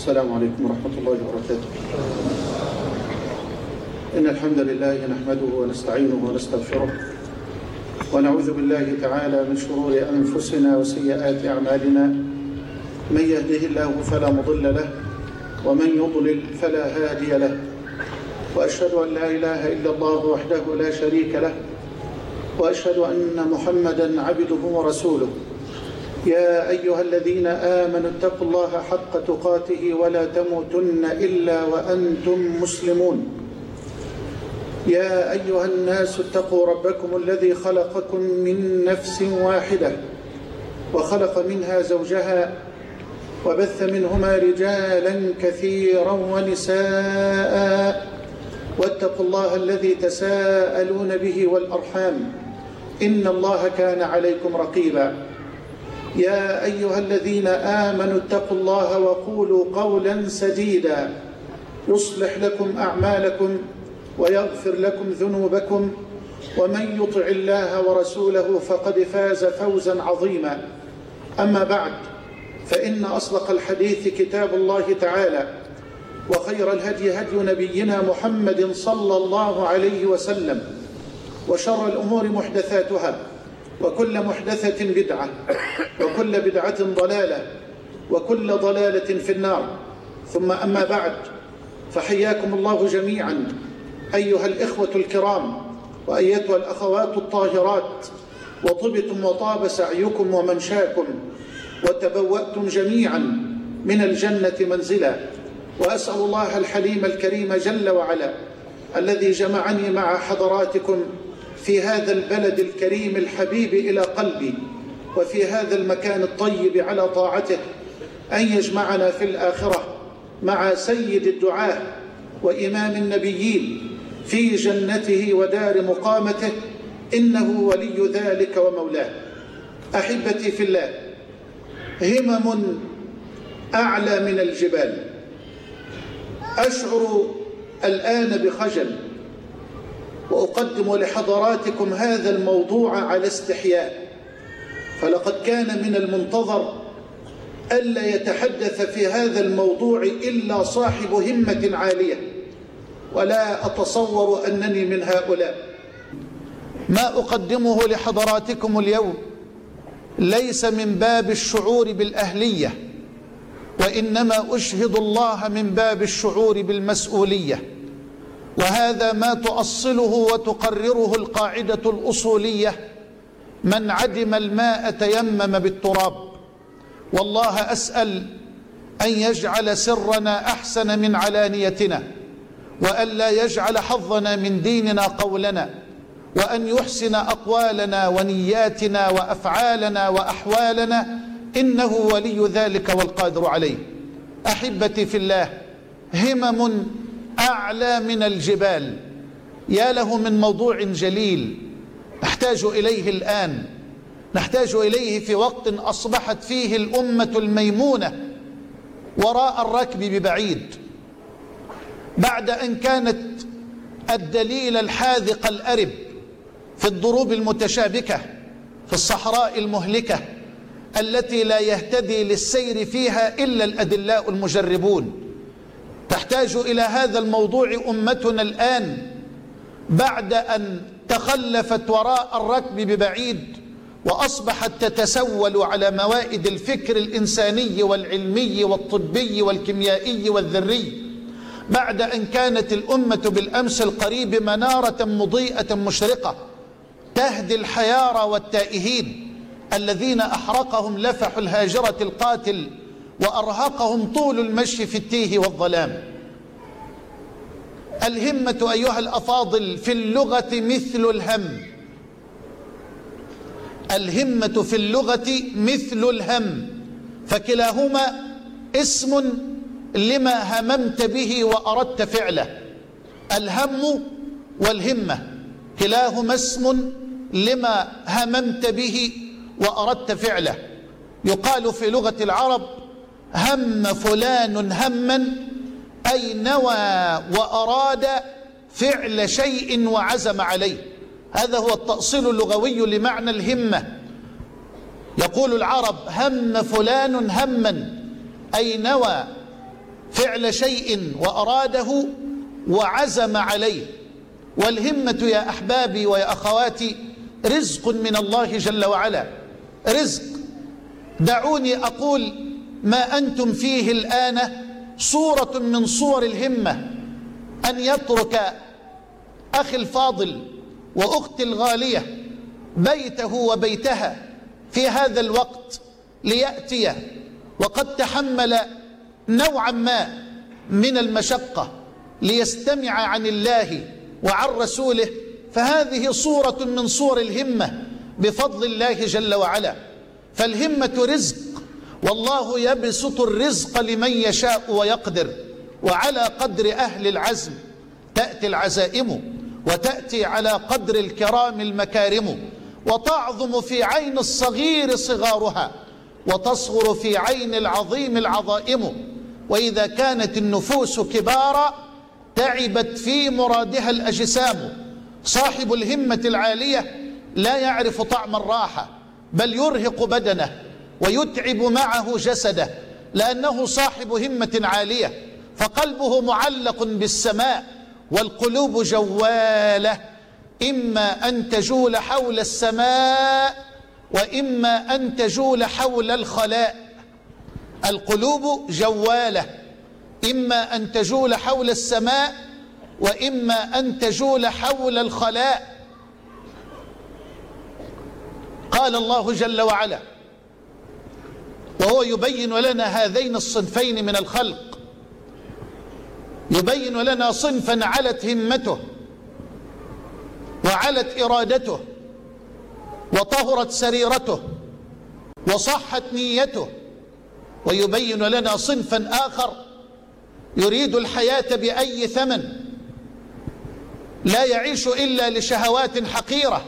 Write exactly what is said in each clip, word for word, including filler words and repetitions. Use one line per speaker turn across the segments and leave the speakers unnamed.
السلام عليكم ورحمة الله وبركاته. إن الحمد لله نحمده ونستعينه ونستغفره ونعوذ بالله تعالى من شرور أنفسنا وسيئات أعمالنا. من يهده الله فلا مضل له ومن يضلل فلا هادي له، وأشهد أن لا إله إلا الله وحده لا شريك له، وأشهد أن محمدًا عبده ورسوله. يا أيها الذين آمنوا اتقوا الله حق تقاته ولا تموتن إلا وأنتم مسلمون. يا أيها الناس اتقوا ربكم الذي خلقكم من نفس واحدة وخلق منها زوجها وبث منهما رجالا كثيرا ونساء، واتقوا الله الذي تساءلون به والأرحام إن الله كان عليكم رقيبا. يا أيها الذين آمنوا اتقوا الله وقولوا قولا سديدا يصلح لكم أعمالكم ويغفر لكم ذنوبكم، ومن يطع الله ورسوله فقد فاز فوزا عظيما. أما بعد، فإن أصدق الحديث كتاب الله تعالى، وخير الهدي هدي نبينا محمد صلى الله عليه وسلم، وشر الأمور محدثاتها، وكل محدثة بدعة، وكل بدعة ضلالة، وكل ضلالة في النار. ثم أما بعد، فحياكم الله جميعا أيها الإخوة الكرام وأيتها الأخوات الطاهرات، وطبتم وطاب سعيكم ومنشاكم، وتبوأتم جميعا من الجنة منزلا. وأسأل الله الحليم الكريم جل وعلا الذي جمعني مع حضراتكم في هذا البلد الكريم الحبيب إلى قلبي، وفي هذا المكان الطيب على طاعته، أن يجمعنا في الآخرة مع سيد الدعاة وإمام النبيين في جنته ودار مقامته، إنه ولي ذلك ومولاه. أحبتي في الله، همم أعلى من الجبال. أشعر الآن بخجل وأقدم لحضراتكم هذا الموضوع على استحياء، فلقد كان من المنتظر ألا يتحدث في هذا الموضوع إلا صاحب همة عالية، ولا أتصور أنني من هؤلاء. ما أقدمه لحضراتكم اليوم ليس من باب الشعور بالأهلية، وإنما أشهد الله من باب الشعور بالمسؤولية، وهذا ما تؤصله وتقرره القاعدة الأصولية: من عدم الماء تيمم بالتراب. والله أسأل أن يجعل سرنا أحسن من علانيتنا، وأن لا يجعل حظنا من ديننا قولنا، وأن يحسن أقوالنا ونياتنا وأفعالنا وأحوالنا، إنه ولي ذلك والقادر عليه. أحبتي في الله، همم أعلى من الجبال. يا له من موضوع جليل نحتاج إليه الآن، نحتاج إليه في وقت أصبحت فيه الأمة الميمونة وراء الركب ببعيد، بعد أن كانت الدليل الحاذق الأرب في الضروب المتشابكة في الصحراء المهلكة التي لا يهتدي للسير فيها إلا الأدلاء المجربون. تحتاج إلى هذا الموضوع أمتنا الآن بعد أن تخلفت وراء الركب ببعيد، وأصبحت تتسول على موائد الفكر الإنساني والعلمي والطبي والكيميائي والذري، بعد أن كانت الأمة بالأمس القريب منارة مضيئة مشرقة تهدي الحيارى والتائهين الذين أحرقهم لفح الهاجرة القاتل وأرهقهم طول المشي في التيه والظلام. الهمة أيها الأفاضل في اللغة مثل الهم، الهمة في اللغة مثل الهم، فكلاهما اسم لما هممت به وأردت فعله. الهم والهمة كلاهما اسم لما هممت به وأردت فعله. يقال في لغة العرب: هم فلان هما، أي نوى وأراد فعل شيء وعزم عليه. هذا هو التأصيل اللغوي لمعنى الهمة. يقول العرب: هم فلان هما، أي نوى فعل شيء وأراده وعزم عليه. والهمة يا أحبابي ويا أخواتي رزق من الله جل وعلا، رزق. دعوني أقول ما أنتم فيه الآن صورة من صور الهمة، أن يترك أخي الفاضل وأختي الغالية بيته وبيتها في هذا الوقت ليأتي وقد تحمل نوعا ما من المشقة ليستمع عن الله وعن رسوله، فهذه صورة من صور الهمة بفضل الله جل وعلا. فالهمة رزق، والله يبسط الرزق لمن يشاء ويقدر، وعلى قدر أهل العزم تأتي العزائم، وتأتي على قدر الكرام المكارم، وتعظم في عين الصغير صغارها، وتصغر في عين العظيم العظائم. وإذا كانت النفوس كبارا تعبت في مرادها الأجسام. صاحب الهمة العالية لا يعرف طعم الراحة، بل يرهق بدنه ويتعب معه جسده، لأنه صاحب همة عالية، فقلبه معلق بالسماء. والقلوب جوالة، إما أن تجول حول السماء وإما أن تجول حول الخلاء. القلوب جوالة، إما أن تجول حول السماء وإما أن تجول حول الخلاء. قال الله جل وعلا وهو يبين لنا هذين الصنفين من الخلق، يبين لنا صنفا علت همته وعلت إرادته وطهرت سريرته وصحت نيته، ويبين لنا صنفا آخر يريد الحياة بأي ثمن، لا يعيش إلا لشهوات حقيرة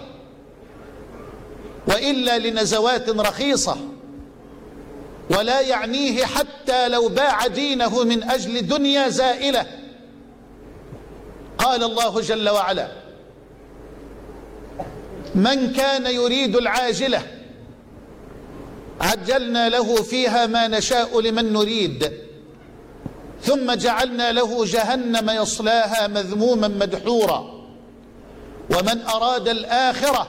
وإلا لنزوات رخيصة، ولا يعنيه حتى لو باع دينه من أجل دنيا زائلة. قال الله جل وعلا من كان يريد العاجلة عجلنا له فيها ما نشاء لمن نريد ثم جعلنا له جهنم يصلاها مذموما مدحورا ومن أراد الآخرة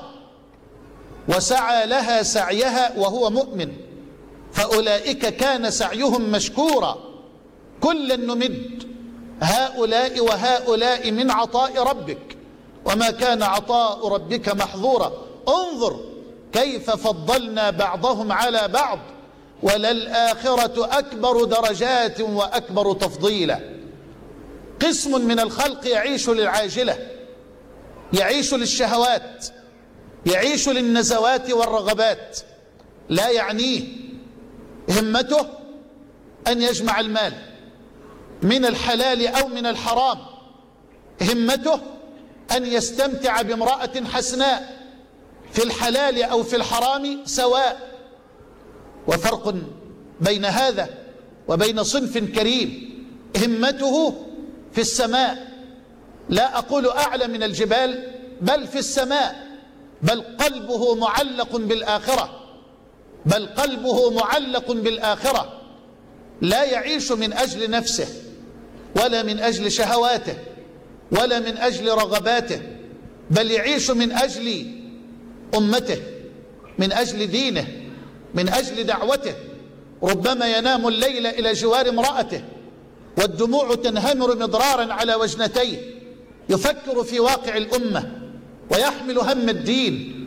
وسعى لها سعيها وهو مؤمن فأولئك كان سعيهم مشكورا كلا نمد هؤلاء وهؤلاء من عطاء ربك وما كان عطاء ربك محظورا انظر كيف فضلنا بعضهم على بعض وللآخرة أكبر درجات وأكبر تفضيلا. قسم من الخلق يعيش للعاجلة، يعيش للشهوات، يعيش للنزوات والرغبات، لا يعنيه همته أن يجمع المال من الحلال أو من الحرام، همته أن يستمتع بامرأة حسناء في الحلال أو في الحرام سواء. وفرق بين هذا وبين صنف كريم همته في السماء، لا أقول أعلى من الجبال بل في السماء، بل قلبه معلق بالآخرة، بل قلبه معلق بالآخرة، لا يعيش من أجل نفسه ولا من أجل شهواته ولا من أجل رغباته، بل يعيش من أجل أمته، من أجل دينه، من أجل دعوته. ربما ينام الليل إلى جوار امرأته والدموع تنهمر مضرارا على وجنتيه، يفكر في واقع الأمة ويحمل هم الدين،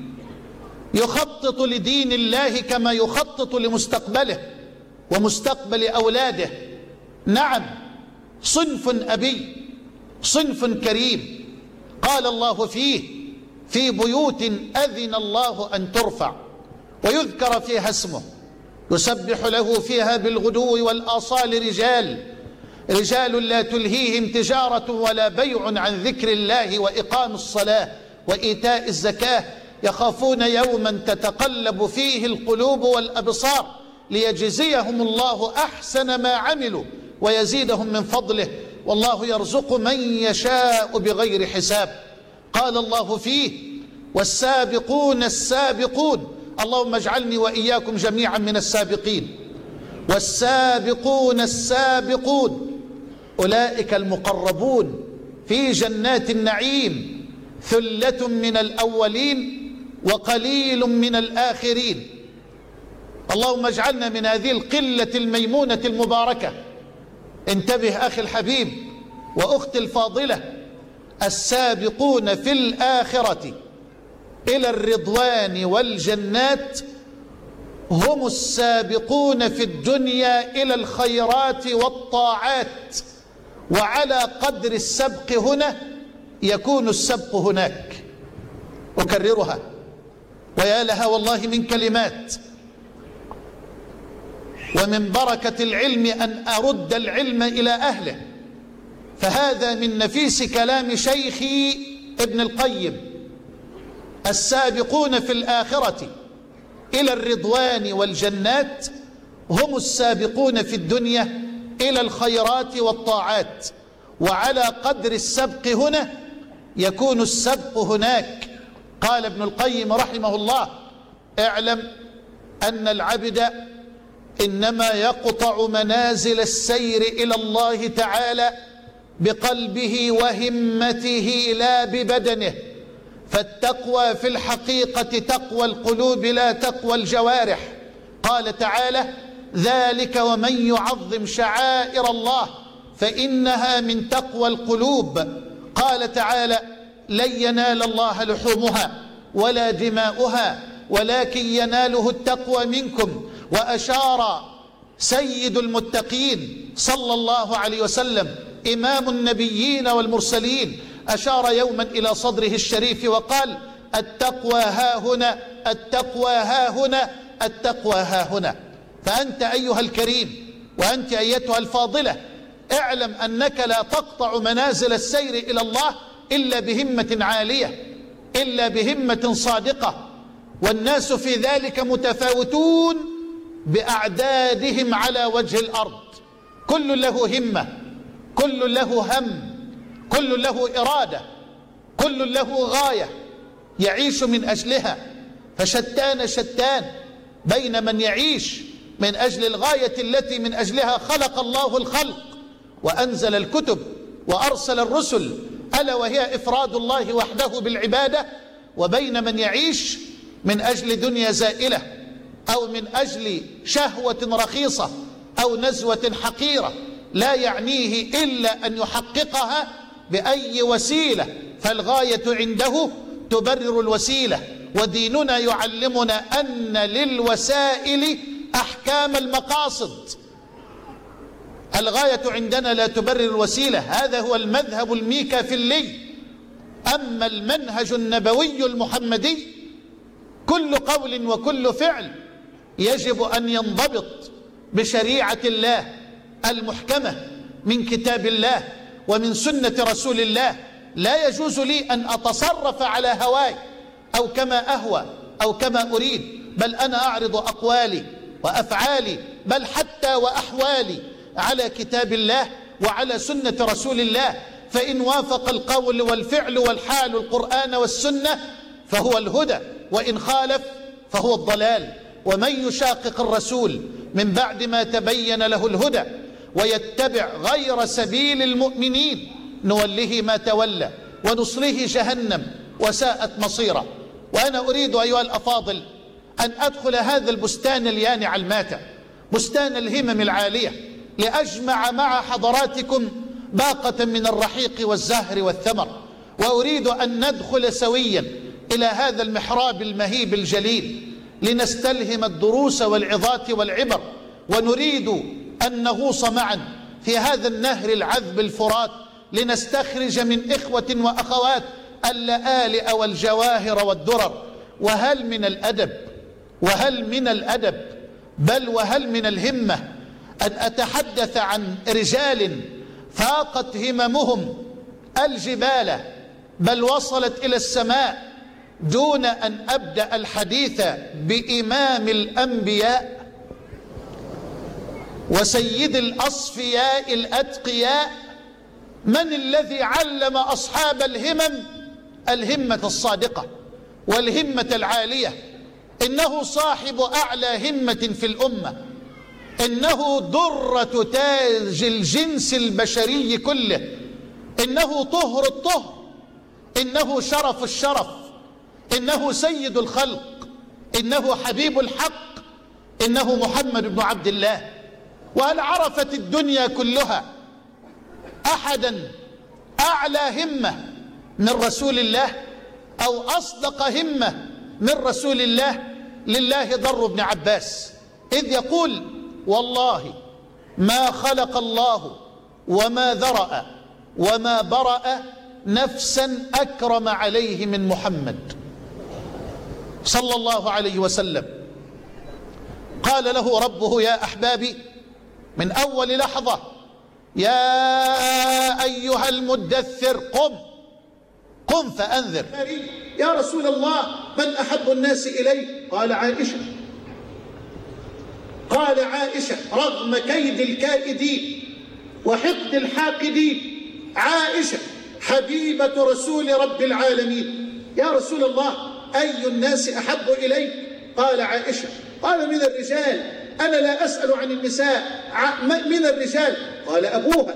يخطط لدين الله كما يخطط لمستقبله ومستقبل أولاده. نعم، صنف أبي، صنف كريم قال الله فيه في بيوت أذن الله أن ترفع ويذكر فيها اسمه يسبح له فيها بالغدو والآصال رجال رجال لا تلهيهم تجارة ولا بيع عن ذكر الله وإقام الصلاة وإيتاء الزكاة يخافون يوما تتقلب فيه القلوب والأبصار ليجزيهم الله أحسن ما عملوا ويزيدهم من فضله والله يرزق من يشاء بغير حساب. قال الله فيه والسابقون السابقون، اللهم اجعلني وإياكم جميعا من السابقين، والسابقون السابقون أولئك المقربون في جنات النعيم، ثلة من الأولين وقليل من الآخرين. اللهم اجعلنا من هذه القلة الميمونة المباركة. انتبه أخي الحبيب وأختي الفاضلة، السابقون في الآخرة إلى الرضوان والجنات هم السابقون في الدنيا إلى الخيرات والطاعات، وعلى قدر السبق هنا يكون السبق هناك. أكررها، ويا لها والله من كلمات ومن بركة العلم أن أرد العلم إلى أهله، فهذا من نفيس كلام شيخي ابن القيم. السابقون في الآخرة إلى الرضوان والجنات هم السابقون في الدنيا إلى الخيرات والطاعات، وعلى قدر السبق هنا يكون السبق هناك. قال ابن القيم رحمه الله: اعلم أن العبد إنما يقطع منازل السير إلى الله تعالى بقلبه وهمته لا ببدنه، فالتقوى في الحقيقة تقوى القلوب لا تقوى الجوارح. قال تعالى: ذلك ومن يعظم شعائر الله فإنها من تقوى القلوب. قال تعالى: لن ينال الله لحومها ولا دماؤها ولكن يناله التقوى منكم. وأشار سيد المتقين صلى الله عليه وسلم إمام النبيين والمرسلين، أشار يوما إلى صدره الشريف وقال: التقوى ها هنا، التقوى ها هنا، التقوى ها هنا. فأنت أيها الكريم وأنت أيتها الفاضلة، اعلم أنك لا تقطع منازل السير إلى الله إلا بهمة عالية، إلا بهمة صادقة. والناس في ذلك متفاوتون بأعدادهم على وجه الأرض، كل له همة، كل له هم، كل له إرادة، كل له غاية يعيش من أجلها. فشتان شتان بين من يعيش من أجل الغاية التي من أجلها خلق الله الخلق وأنزل الكتب وأرسل الرسل، ألا وهي إفراد الله وحده بالعبادة، وبين من يعيش من أجل دنيا زائلة أو من أجل شهوة رخيصة أو نزوة حقيرة لا يعنيه إلا أن يحققها بأي وسيلة، فالغاية عنده تبرر الوسيلة. وديننا يعلمنا أن للوسائل أحكام المقاصد. الغاية عندنا لا تبرر الوسيلة، هذا هو المذهب الميكافيلي. أما المنهج النبوي المحمدي كل قول وكل فعل يجب أن ينضبط بشريعة الله المحكمة من كتاب الله ومن سنة رسول الله. لا يجوز لي أن أتصرف على هواي أو كما أهوى أو كما أريد، بل أنا أعرض أقوالي وأفعالي بل حتى وأحوالي على كتاب الله وعلى سنة رسول الله. فإن وافق القول والفعل والحال القرآن والسنة فهو الهدى، وإن خالف فهو الضلال. ومن يشاقق الرسول من بعد ما تبين له الهدى ويتبع غير سبيل المؤمنين نوله ما تولى ونصله جهنم وساءت مصيرا. وأنا أريد أيها الأفاضل أن أدخل هذا البستان اليانع الماتع، بستان الهمم العالية، لأجمع مع حضراتكم باقة من الرحيق والزهر والثمر. وأريد أن ندخل سويا إلى هذا المحراب المهيب الجليل لنستلهم الدروس والعظات والعبر، ونريد أن نغوص معا في هذا النهر العذب الفرات لنستخرج من إخوة وأخوات اللآلئ والجواهر والدرر. وهل من الأدب، وهل من الأدب، بل وهل من الهمة أن أتحدث عن رجال فاقت هممهم الجبال بل وصلت إلى السماء دون أن أبدأ الحديث بإمام الأنبياء وسيد الأصفياء الأتقياء. من الذي علم أصحاب الهمم الهمة الصادقة والهمة العالية؟ إنه صاحب أعلى همة في الأمة، إنه درة تاج الجنس البشري كله، إنه طهر الطهر، إنه شرف الشرف، إنه سيد الخلق، إنه حبيب الحق، إنه محمد بن عبد الله. وهل عرفت الدنيا كلها أحدا أعلى همة من رسول الله أو أصدق همة من رسول الله؟ لله ضر ابن عباس إذ يقول: والله ما خلق الله وما ذرأ وما برأ نفسا أكرم عليه من محمد صلى الله عليه وسلم. قال له ربه: يا أحبابي، من أول لحظة: يا أيها المدثر قم قم فأنذر. يا رسول الله، من أحب الناس إليك؟ قال: عائشة. قال: عائشة رغم كيد الكائدين وحقد الحاقدين، عائشة حبيبة رسول رب العالمين. يا رسول الله، أي الناس أحب إليك؟ قال: عائشة. قال: من الرجال؟ أنا لا أسأل عن النساء، من الرجال؟ قال: أبوها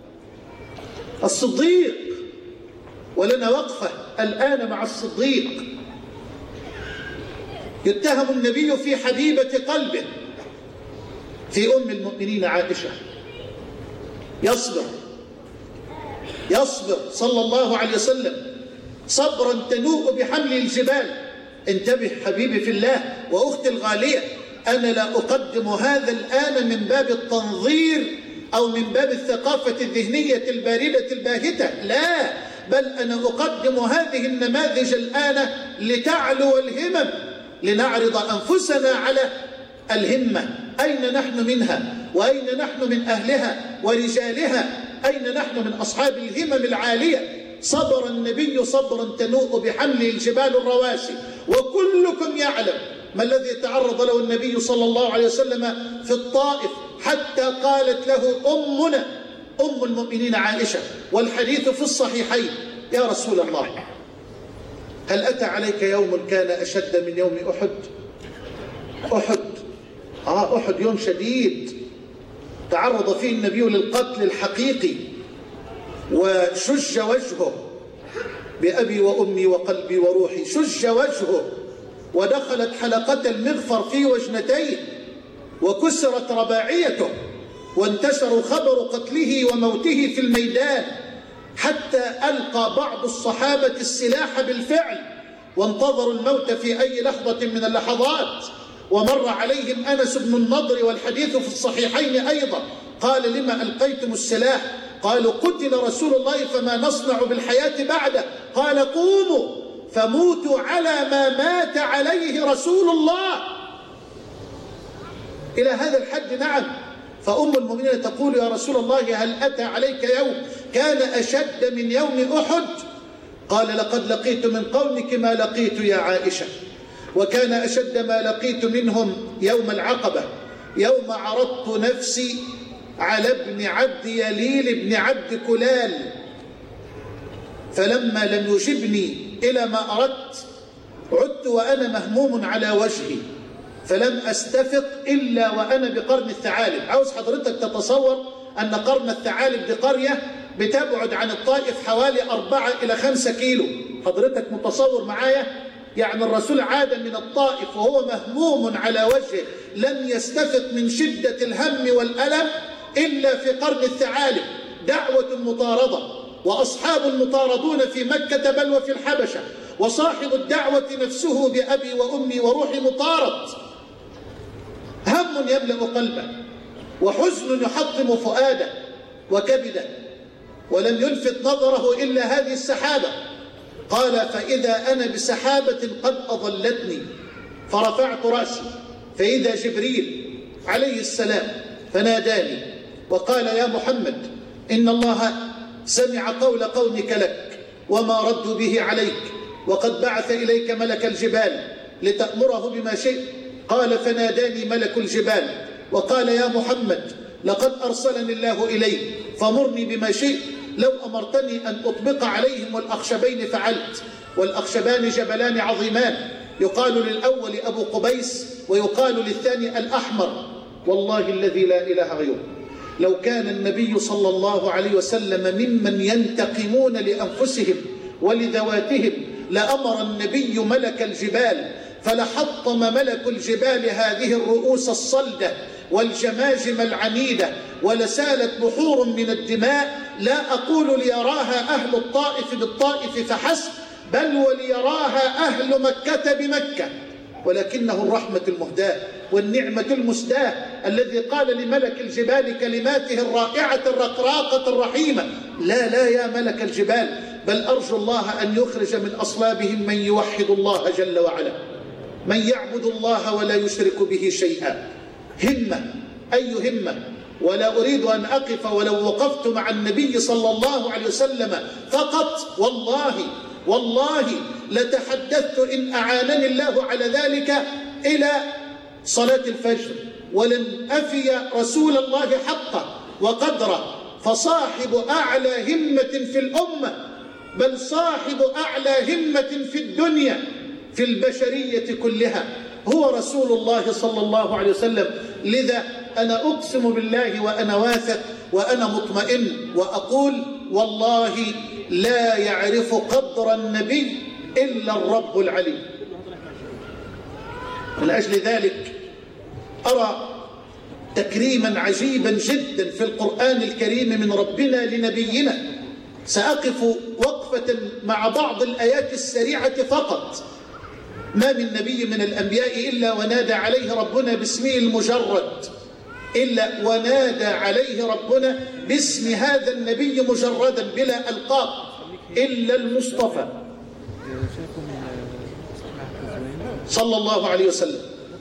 الصديق. ولنا وقفة الآن مع الصديق. يتهم النبي في حبيبة قلبه، في أم المؤمنين عائشة. يصبر يصبر صلى الله عليه وسلم صبرا تنوء بحمل الجبال. انتبه حبيبي في الله وأختي الغالية، أنا لا أقدم هذا الآن من باب التنظير أو من باب الثقافة الذهنية الباردة الباهتة، لا، بل أنا أقدم هذه النماذج الآن لتعلو الهمم، لنعرض أنفسنا على الهمة. أين نحن منها؟ وأين نحن من أهلها ورجالها؟ أين نحن من أصحاب الهمم العالية؟ صبر النبي صبرا تنوء بحمل الجبال الرواسي. وكلكم يعلم ما الذي تعرض له النبي صلى الله عليه وسلم في الطائف، حتى قالت له أمنا أم المؤمنين عائشة، والحديث في الصحيحين: يا رسول الله، هل أتى عليك يوم كان أشد من يوم أحد؟ أحد آه أحد يوم شديد تعرض فيه النبي للقتل الحقيقي، وشج وجهه بأبي وأمي وقلبي وروحي، شج وجهه، ودخلت حلقة المغفر في وجنتيه، وكسرت رباعيته، وانتشر خبر قتله وموته في الميدان، حتى ألقى بعض الصحابة السلاح بالفعل وانتظروا الموت في أي لحظة من اللحظات. ومر عليهم أنس بن النضر، والحديث في الصحيحين أيضا، قال: لما ألقيتم السلاح؟ قالوا: قتل رسول الله فما نصنع بالحياة بعده؟ قال: قوموا فموتوا على ما مات عليه رسول الله. إلى هذا الحد. نعم. فأم المؤمنين تقول: يا رسول الله، هل أتى عليك يوم كان أشد من يوم أحد؟ قال: لقد لقيت من قومك ما لقيت يا عائشة، وكان أشد ما لقيت منهم يوم العقبة، يوم عرضت نفسي على ابن عبد يليل بن عبد كلال، فلما لم يجبني إلى ما أردت عدت وأنا مهموم على وجهي، فلم أستفق إلا وأنا بقرن الثعالب. عاوز حضرتك تتصور أن قرن الثعالب دي قرية بتبعد عن الطائف حوالي أربعة إلى خمسة كيلو. حضرتك متصور معايا؟ يعني الرسول عاد من الطائف وهو مهموم على وجهه، لم يستفق من شدة الهم والألم إلا في قرن الثعالب. دعوة مطاردة، وأصحاب المطاردون في مكة بل وفي الحبشة، وصاحب الدعوة نفسه بأبي وأمي وروحي مطارد. هم يملأ قلبه، وحزن يحطم فؤاده وكبده، ولم يلفت نظره إلا هذه السحابة. قال: فإذا أنا بسحابة قد أضلتني، فرفعت رأسي فإذا جبريل عليه السلام فناداني وقال: يا محمد، إن الله سمع قول قومك لك وما ردوا به عليك، وقد بعث إليك ملك الجبال لتأمره بما شئت. قال: فناداني ملك الجبال وقال: يا محمد، لقد أرسلني الله إليك فمرني بما شئت، لو أمرتني أن أطبق عليهم الأخشبين فعلت. والأخشبان جبلان عظيمان، يقال للأول أبو قبيس ويقال للثاني الأحمر، والله الذي لا إله غيره لو كان النبي صلى الله عليه وسلم ممن ينتقمون لأنفسهم ولذواتهم لأمر النبي ملك الجبال فلحطم ملك الجبال هذه الرؤوس الصلدة والجماجم العنيدة ولسالت بحور من الدماء، لا أقول ليراها أهل الطائف بالطائف فحسب، بل وليراها أهل مكة بمكة، ولكنه الرحمة المهداة والنعمة المسداة الذي قال لملك الجبال كلماته الرائعة الرقراقة الرحيمة: لا لا يا ملك الجبال، بل أرجو الله أن يخرج من أصلابهم من يوحد الله جل وعلا، من يعبد الله ولا يشرك به شيئا. همة، أي همة، ولا أريد أن أقف ولو وقفت مع النبي صلى الله عليه وسلم فقط والله والله لتحدثت إن أعانني الله على ذلك إلى صلاة الفجر، ولن أفي رسول الله حقه وقدره، فصاحب أعلى همة في الأمة، بل صاحب أعلى همة في الدنيا في البشرية كلها هو رسول الله صلى الله عليه وسلم. لذا أنا أقسم بالله وأنا واثق وأنا مطمئن وأقول والله لا يعرف قدر النبي إلا الرب العليم. من أجل ذلك أرى تكريما عجيبا جدا في القرآن الكريم من ربنا لنبينا. سأقف وقفة مع بعض الآيات السريعة فقط. ما من نبي من الأنبياء إلا ونادى عليه ربنا باسمه المجرد، إلا ونادى عليه ربنا باسم هذا النبي مجردا بلا ألقاب إلا المصطفى صلى الله عليه وسلم.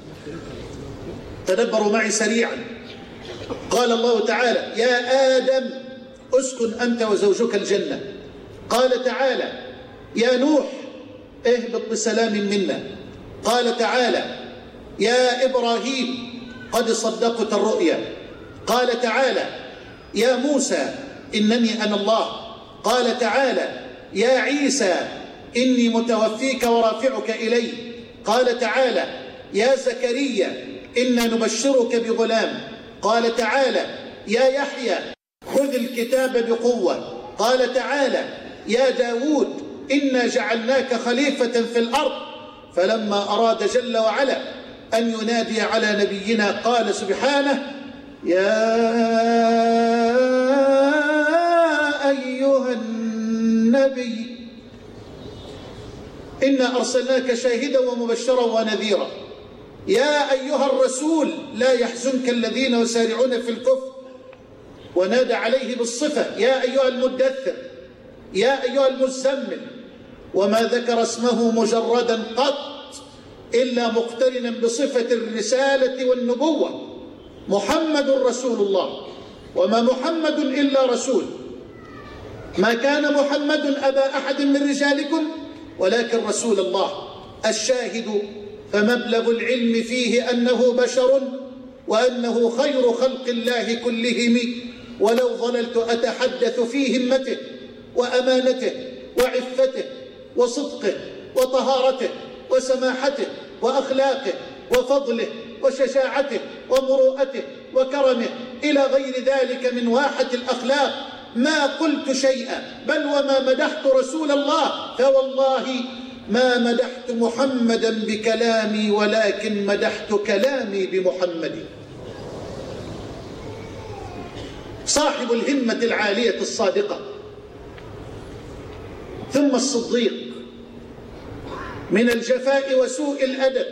تدبروا معي سريعا. قال الله تعالى: يا آدم اسكن أنت وزوجك الجنة. قال تعالى: يا نوح اهبط بسلام منا. قال تعالى: يا إبراهيم قد صدقت الرؤيا. قال تعالى: يا موسى إنني أنا الله. قال تعالى: يا عيسى إني متوفيك ورافعك إلي. قال تعالى: يا زكريا إنا نبشرك بغلام. قال تعالى: يا يحيى خذ الكتاب بقوة. قال تعالى: يا داود إنا جعلناك خليفة في الأرض. فلما أراد جل وعلا أن ينادي على نبينا قال سبحانه: يا أيها النبي إنا أرسلناك شاهدا ومبشرا ونذيرا. يا أيها الرسول لا يحزنك الذين يسارعون في الكفر. ونادى عليه بالصفة: يا أيها المدثر، يا أيها المزمل. وما ذكر اسمه مجردا قط إلا مقترنا بصفة الرسالة والنبوة. محمد رسول الله، وما محمد إلا رسول. ما كان محمد أبا أحد من رجالكم ولكن رسول الله. الشاهد فمبلغ العلم فيه أنه بشر وأنه خير خلق الله كلهم، ولو ظللت أتحدث في همته وأمانته وعفته وصدقه وطهارته وسماحته وأخلاقه وفضله وشجاعته ومروءته وكرمه إلى غير ذلك من واحة الأخلاق ما قلت شيئا، بل وما مدحت رسول الله، فوالله ما مدحت محمدا بكلامي ولكن مدحت كلامي بمحمد. صاحب الهمة العالية الصادقة. ثم الصديق. من الجفاء وسوء الأدب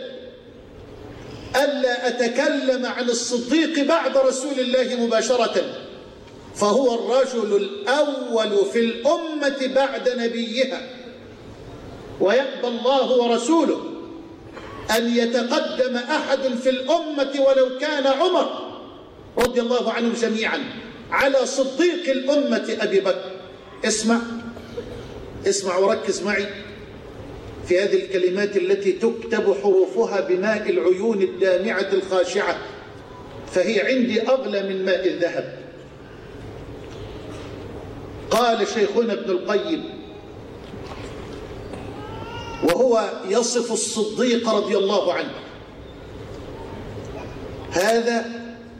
ألا أتكلم عن الصديق بعد رسول الله مباشرة، فهو الرجل الأول في الأمة بعد نبيها، ويأبى الله ورسوله أن يتقدم أحد في الأمة ولو كان عمر رضي الله عنهم جميعا على صديق الأمة أبي بكر. اسمع اسمع وركز معي في هذه الكلمات التي تكتب حروفها بماء العيون الدامعة الخاشعة، فهي عندي أغلى من ماء الذهب. قال شيخنا ابن القيم وهو يصف الصديق رضي الله عنه: هذا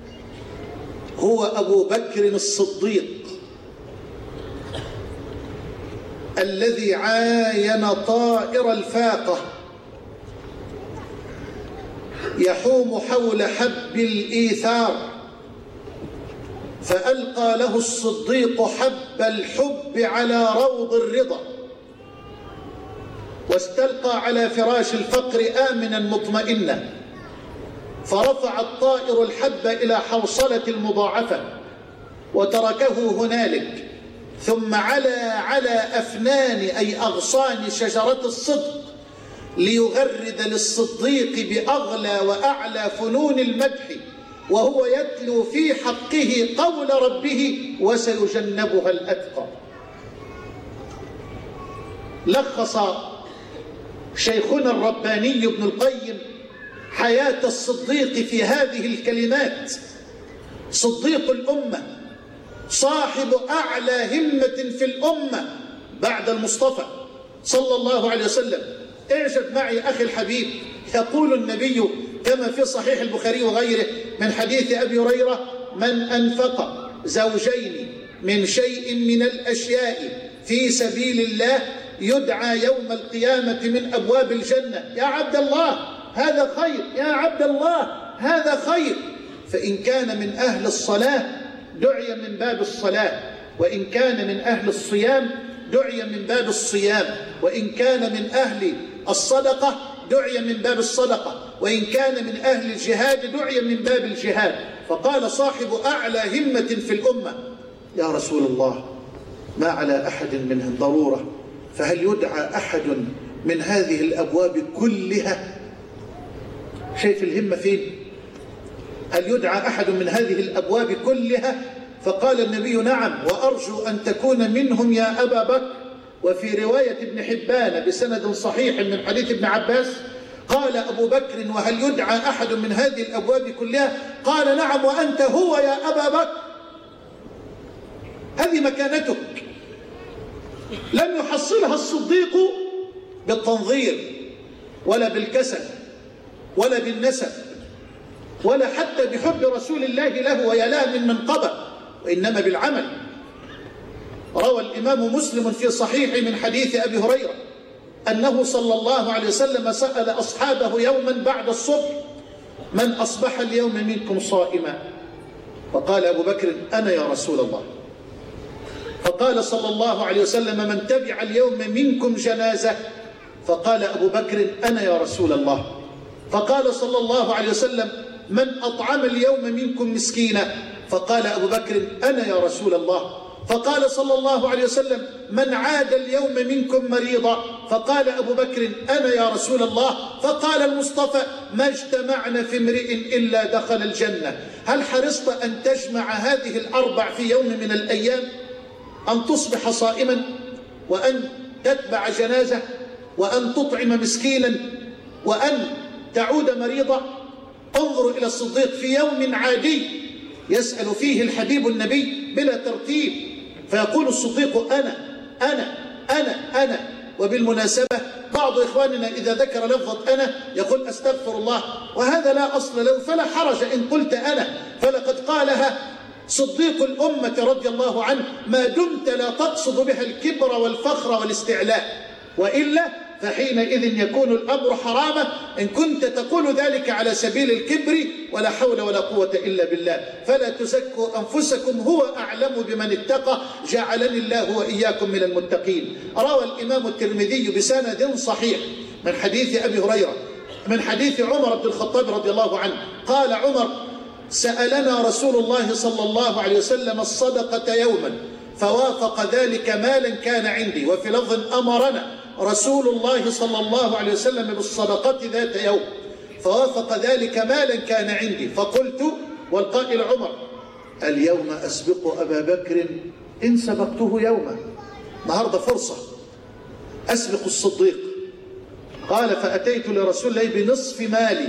هو أبو بكر الصديق الذي عاين طائر الفاقة يحوم حول حب الإيثار، فألقى له الصديق حب الحب على روض الرضا، واستلقى على فراش الفقر آمنا مطمئنا، فرفع الطائر الحب إلى حوصلة المضاعفة وتركه هنالك، ثم علا على أفنان أي أغصان شجرة الصدق ليغرد للصديق بأغلى وأعلى فنون المدح، وهو يتلو في حقه قول ربه وسيجنبها الأتقى. لخص شيخنا الرباني ابن القيم حياة الصديق في هذه الكلمات: صديق الأمة، صاحب أعلى همة في الأمة بعد المصطفى صلى الله عليه وسلم. اعجب معي أخي الحبيب، يقول النبي كما في صحيح البخاري وغيره من حديث أبي هريرة: من أنفق زوجين من شيء من الأشياء في سبيل الله يدعى يوم القيامة من أبواب الجنة. يا عبد الله هذا خير، يا عبد الله هذا خير. فإن كان من أهل الصلاة دعي من باب الصلاة، وإن كان من أهل الصيام دعي من باب الصيام، وإن كان من أهل الصدقة دعي من باب الصدقة، وإن كان من أهل الجهاد دعي من باب الجهاد. فقال صاحب أعلى همة في الأمة: يا رسول الله ما على أحد منهم ضرورة، فهل يدعى أحد من هذه الأبواب كلها؟ شايف الهمة فين؟ هل يدعى أحد من هذه الأبواب كلها؟ فقال النبي: نعم، وأرجو أن تكون منهم يا أبا بكر. وفي رواية ابن حبان بسند صحيح من حديث ابن عباس قال أبو بكر: وهل يدعى أحد من هذه الأبواب كلها؟ قال: نعم، وأنت هو يا أبا بكر. هذه مكانتك، لم يحصلها الصديق بالتنظير ولا بالكسل ولا بالنسب ولا حتى بحب رسول الله له ويلاه من منقبه، وإنما بالعمل. روى الإمام مسلم في صحيح من حديث أبي هريرة أنه صلى الله عليه وسلم سأل أصحابه يوما بعد الصبح: من أصبح اليوم منكم صائما؟ فقال أبو بكر: أنا يا رسول الله. فقال صلى الله عليه وسلم: من تبع اليوم منكم جنازة؟ فقال أبو بكر: أنا يا رسول الله. فقال صلى الله عليه وسلم: من أطعم اليوم منكم مسكينا؟ فقال أبو بكر: أنا يا رسول الله. فقال صلى الله عليه وسلم: من عاد اليوم منكم مريضا؟ فقال أبو بكر: أنا يا رسول الله. فقال المصطفى: ما اجتمعنا في امرئ إلا دخل الجنة. هل حرصت أن تجمع هذه الأربع في يوم من الأيام؟ أن تصبح صائما، وأن تتبع جنازة، وأن تطعم مسكينا، وأن تعود مريضا. انظروا إلى الصديق في يوم عادي يسأل فيه الحبيب النبي بلا ترتيب، فيقول الصديق: أنا أنا أنا أنا. وبالمناسبة بعض إخواننا إذا ذكر لفظة أنا يقول: أستغفر الله، وهذا لا أصل له، فلا حرج إن قلت أنا، فلقد قالها صديق الأمة رضي الله عنه ما دمت لا تقصد بها الكبر والفخر والاستعلاء، وإلا فحينئذ يكون الأمر حراما إن كنت تقول ذلك على سبيل الكبر، ولا حول ولا قوة إلا بالله. فلا تزكوا أنفسكم، هو أعلم بمن اتقى، جعلني الله وإياكم من المتقين. روى الإمام الترمذي بسند صحيح من حديث أبي هريرة من حديث عمر بن الخطاب رضي الله عنه قال عمر: سألنا رسول الله صلى الله عليه وسلم الصدقة يوما فوافق ذلك مالا كان عندي، وفي لفظ: أمرنا رسول الله صلى الله عليه وسلم بالصدقة ذات يوم فوافق ذلك مالا كان عندي، فقلت، والقائل عمر: اليوم أسبق أبا بكر إن سبقته يوما. النهارده فرصة أسبق الصديق. قال: فأتيت لرسول الله بنصف مالي،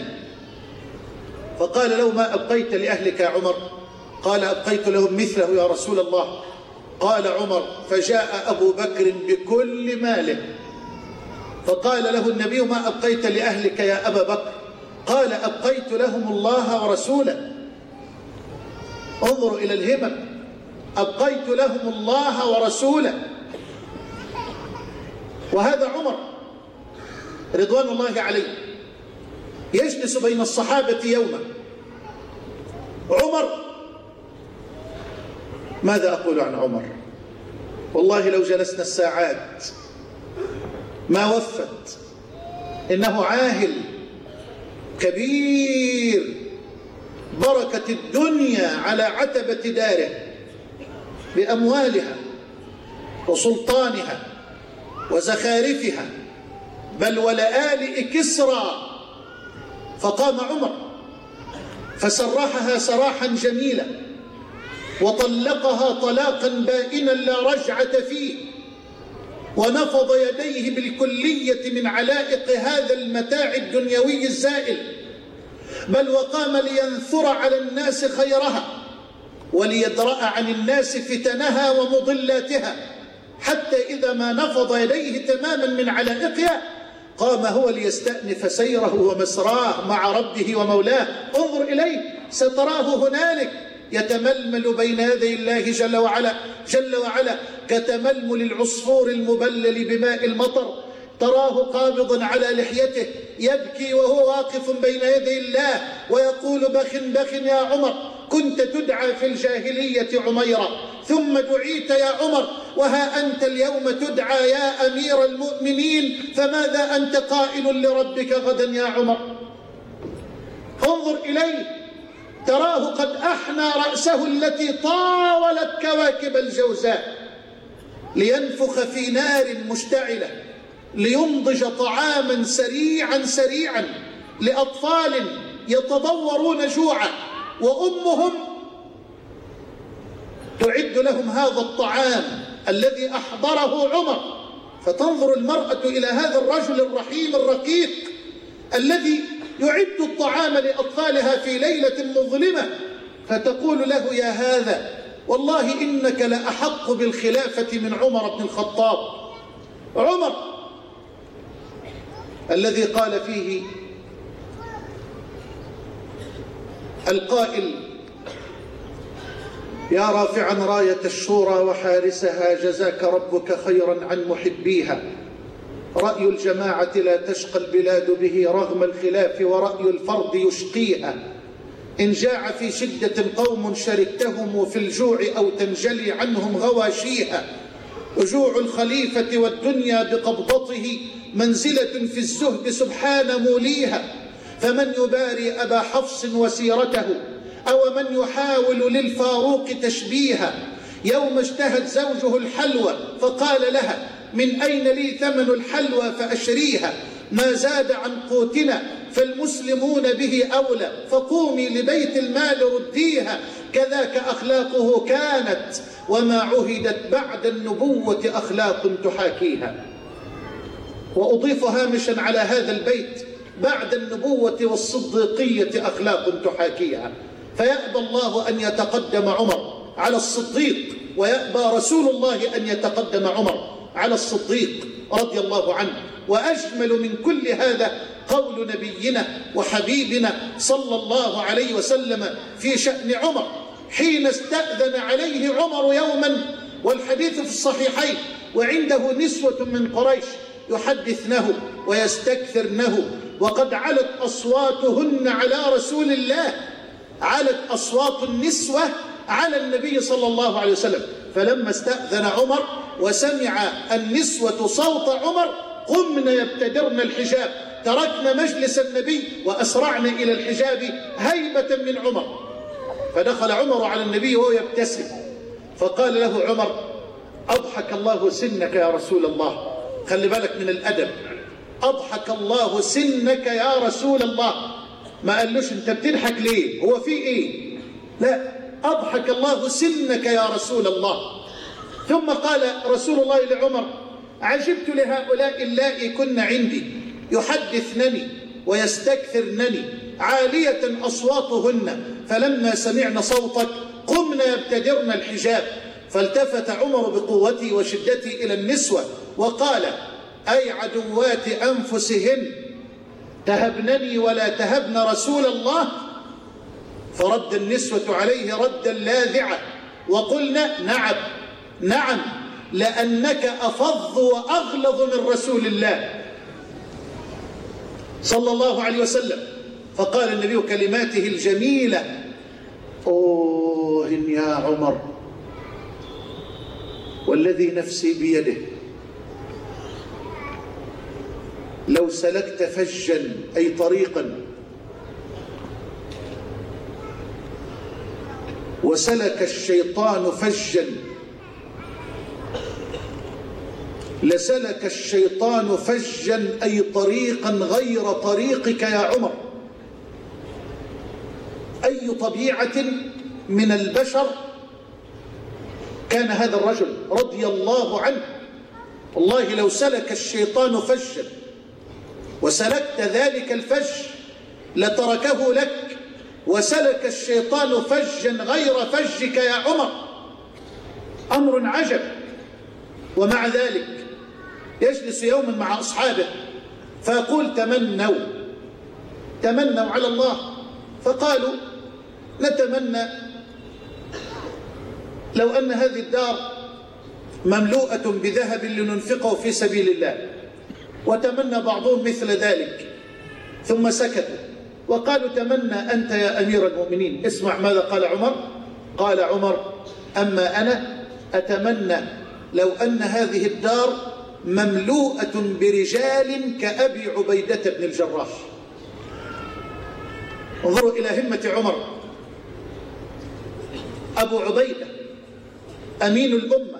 فقال له: ما أبقيت لأهلك يا عمر؟ قال: أبقيت لهم مثله يا رسول الله. قال عمر: فجاء أبو بكر بكل ماله، فقال له النبي: ما أبقيت لأهلك يا أبا بكر؟ قال: أبقيت لهم الله ورسوله. انظروا إلى الهمم. أبقيت لهم الله ورسوله. وهذا عمر رضوان الله عليه يجلس بين الصحابة يوما. عمر، ماذا أقول عن عمر؟ والله لو جلسنا الساعات ما وفت. إنه عاهل كبير، بركة الدنيا على عتبة داره بأموالها وسلطانها وزخارفها، بل ولآلئ كسرى. فقام عمر فسرحها سراحا جميلا وطلقها طلاقا بائنا لا رجعة فيه، ونفض يديه بالكلية من علائق هذا المتاع الدنيوي الزائل، بل وقام لينثر على الناس خيرها وليدرأ عن الناس فتنها ومضلاتها، حتى إذا ما نفض يديه تماما من علائقها قام هو ليستأنف سيره ومسراه مع ربه ومولاه. انظر إليه، ستراه هنالك يتململ بين يدي الله جل وعلا جل وعلا كتململ العصفور المبلل بماء المطر. تراه قابضا على لحيته يبكي وهو واقف بين يدي الله ويقول: بخ بخ يا عمر، كنت تدعى في الجاهلية عميرا، ثم دعيت يا عمر، وها أنت اليوم تدعى يا أمير المؤمنين، فماذا أنت قائل لربك غدا يا عمر؟ انظر إليه، تراه قد أحنى رأسه التي طاولت كواكب الجوزاء لينفخ في نار مشتعلة لينضج طعاما سريعا سريعا لأطفال يتضورون جوعا، وأمهم تعد لهم هذا الطعام الذي أحضره عمر. فتنظر المرأة إلى هذا الرجل الرحيم الرقيق الذي يعد الطعام لأطفالها في ليلة مظلمة، فتقول له: يا هذا، والله إنك لأحق بالخلافة من عمر بن الخطاب. عمر الذي قال فيه القائل: يا رافعا راية الشورى وحارسها، جزاك ربك خيرا عن محبيها. رأي الجماعة لا تشقى البلاد به رغم الخلاف، ورأي الفرد يشقيها. إن جاع في شدة قوم شركتهم في الجوع، أو تنجلي عنهم غواشيها. جوع الخليفة والدنيا بقبضته منزلة في الزهد سبحان موليها. فمن يباري أبا حفص وسيرته، أو من يحاول للفاروق تشبيها. يوم اشتهت زوجه الحلوى فقال لها: من أين لي ثمن الحلوى فأشريها؟ ما زاد عن قوتنا فالمسلمون به أولى، فقومي لبيت المال رديها. كذاك أخلاقه كانت، وما عهدت بعد النبوة أخلاق تحاكيها. وأضيف هامشا على هذا البيت: بعد النبوة والصديقية أخلاق تحاكيها. فيأبى الله أن يتقدم عمر على الصديق، ويأبى رسول الله أن يتقدم عمر على الصديق رضي الله عنه. وأجمل من كل هذا قول نبينا وحبيبنا صلى الله عليه وسلم في شأن عمر حين استأذن عليه عمر يوما، والحديث في الصحيحين، وعنده نسوة من قريش يحدثنه ويستكثرنه، وقد علت أصواتهن على رسول الله، علت أصوات النسوة على النبي صلى الله عليه وسلم. فلما استأذن عمر وسمع النسوة صوت عمر قمن يبتدرن الحجاب، تركن مجلس النبي وأسرعن إلى الحجاب هيبة من عمر. فدخل عمر على النبي وهو يبتسم، فقال له عمر: أضحك الله سنك يا رسول الله. خلي بالك من الأدب، أضحك الله سنك يا رسول الله. ما قالوش أنت بتضحك ليه، هو في إيه؟ لا، أضحك الله سنك يا رسول الله. ثم قال رسول الله لعمر: عجبت لهؤلاء اللائي كن عندي يحدثنني ويستكثرنني عالية أصواتهن، فلما سمعن صوتك قمن يبتدرن الحجاب. فالتفت عمر بقوته وشدته إلى النسوة وقال: أي عدوات أنفسهن، تهبنني ولا تهبن رسول الله؟ فرد النسوة عليه ردا لاذعا وقلنا نعم نعم لأنك أفظ وأغلظ من رسول الله صلى الله عليه وسلم. فقال النبي كلماته الجميلة: أوه يا عمر والذي نفسي بيده لو سلكت فجا أي طريقا وسلك الشيطان فجا لسلك الشيطان فجا أي طريقا غير طريقك يا عمر. أي طبيعة من البشر كان هذا الرجل رضي الله عنه. والله لو سلك الشيطان فجا وسلكت ذلك الفج لتركه لك، وسلك الشيطان فجا غير فجك يا عمر. أمر عجب. ومع ذلك يجلس يوما مع أصحابه فيقول: تمنوا تمنوا على الله. فقالوا: نتمنى لو أن هذه الدار مملوءة بذهب لننفقه في سبيل الله. وتمنى بعضهم مثل ذلك ثم سكتوا وقالوا: تمنى أنت يا أمير المؤمنين. اسمع ماذا قال عمر. قال عمر: أما أنا أتمنى لو أن هذه الدار مملوءة برجال كأبي عبيدة بن الجراح. انظروا إلى همة عمر. أبو عبيدة أمين الأمة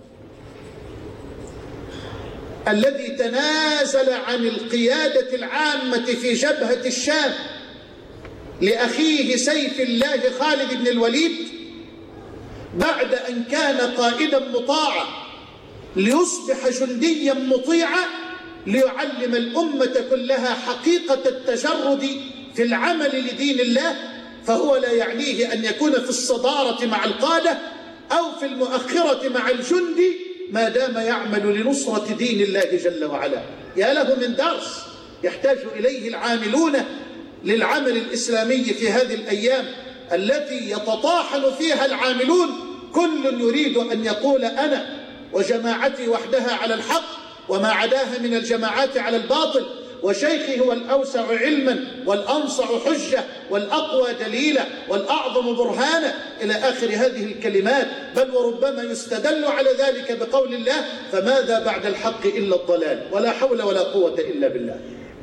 الذي تنازل عن القيادة العامة في جبهة الشام لأخيه سيف الله خالد بن الوليد بعد أن كان قائدا مطاعا ليصبح جنديا مطيعا ليعلم الأمة كلها حقيقة التجرد في العمل لدين الله. فهو لا يعنيه أن يكون في الصدارة مع القادة أو في المؤخرة مع الجندي ما دام يعمل لنصرة دين الله جل وعلا. يا له من درس يحتاج إليه العاملون للعمل الإسلامي في هذه الأيام التي يتطاحن فيها العاملون، كل يريد أن يقول أنا وجماعتي وحدها على الحق وما عداها من الجماعات على الباطل، وشيخي هو الأوسع علما والأنصع حجة والأقوى دليلا والأعظم برهانا إلى آخر هذه الكلمات. بل وربما يستدل على ذلك بقول الله: فماذا بعد الحق إلا الضلال، ولا حول ولا قوة إلا بالله.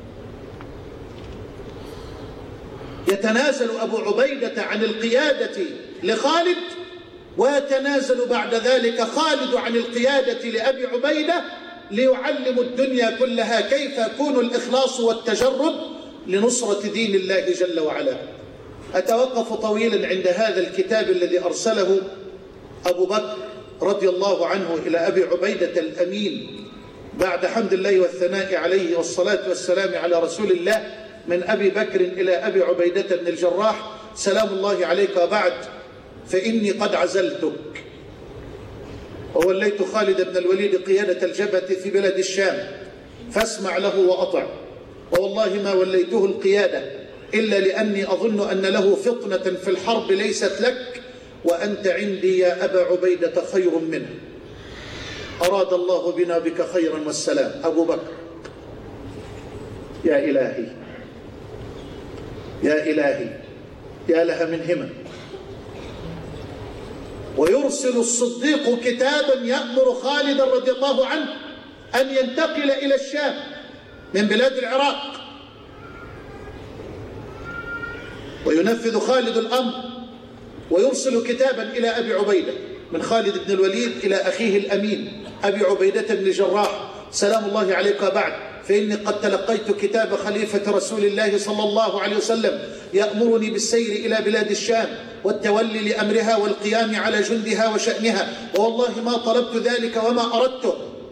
يتنازل أبو عبيدة عن القيادة لخالد، ويتنازل بعد ذلك خالد عن القيادة لأبي عبيدة ليعلم الدنيا كلها كيف يكون الإخلاص والتجرد لنصرة دين الله جل وعلا. أتوقف طويلا عند هذا الكتاب الذي أرسله أبو بكر رضي الله عنه إلى أبي عبيدة الأمين بعد حمد الله والثناء عليه والصلاة والسلام على رسول الله، من أبي بكر إلى أبي عبيدة بن الجراح سلام الله عليك. وبعد، فإني قد عزلتك ووليت خالد بن الوليد قيادة الجبهة في بلد الشام، فاسمع له وأطع. ووالله ما وليته القيادة إلا لأني أظن أن له فطنة في الحرب ليست لك، وأنت عندي يا أبا عبيدة خير منه. أراد الله بنا بك خيرا والسلام. أبو بكر: يا إلهي يا إلهي يا لها من همم. ويرسل الصديق كتابا يأمر خالدا رضي الله عنه أن ينتقل إلى الشام من بلاد العراق، وينفذ خالد الأمر ويرسل كتابا إلى أبي عبيدة من خالد بن الوليد إلى أخيه الأمين أبي عبيدة بن الجراح سلام الله عليك. بعد، فإني قد تلقيت كتاب خليفة رسول الله صلى الله عليه وسلم يأمرني بالسير إلى بلاد الشام والتولي لأمرها والقيام على جندها وشأنها، ووالله ما طلبت ذلك وما أردته.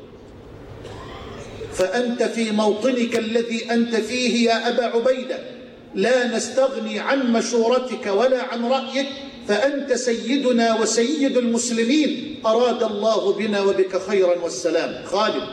فأنت في موطنك الذي أنت فيه يا أبا عبيدة لا نستغني عن مشورتك ولا عن رأيك، فأنت سيدنا وسيد المسلمين. أراد الله بنا وبك خيرا والسلام. خالد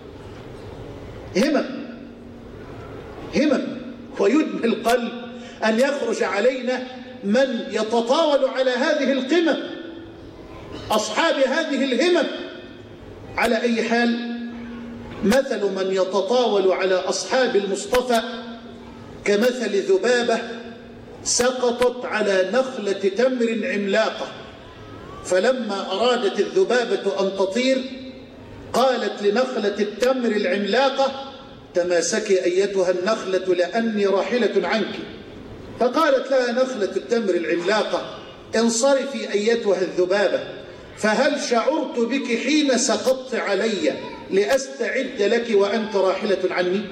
همم همم، ويدمي القلب أن يخرج علينا من يتطاول على هذه القمم، أصحاب هذه الهمم. على أي حال، مثل من يتطاول على أصحاب المصطفى كمثل ذبابة سقطت على نخلة تمر عملاقة، فلما أرادت الذبابة أن تطير قالت لنخلة التمر العملاقة: تماسكي أيتها النخلة لأني راحلة عنك. فقالت لها نخلة التمر العملاقة: انصرفي أيتها الذبابة، فهل شعرت بك حين سقطت علي لأستعد لك وأنت راحلة عني؟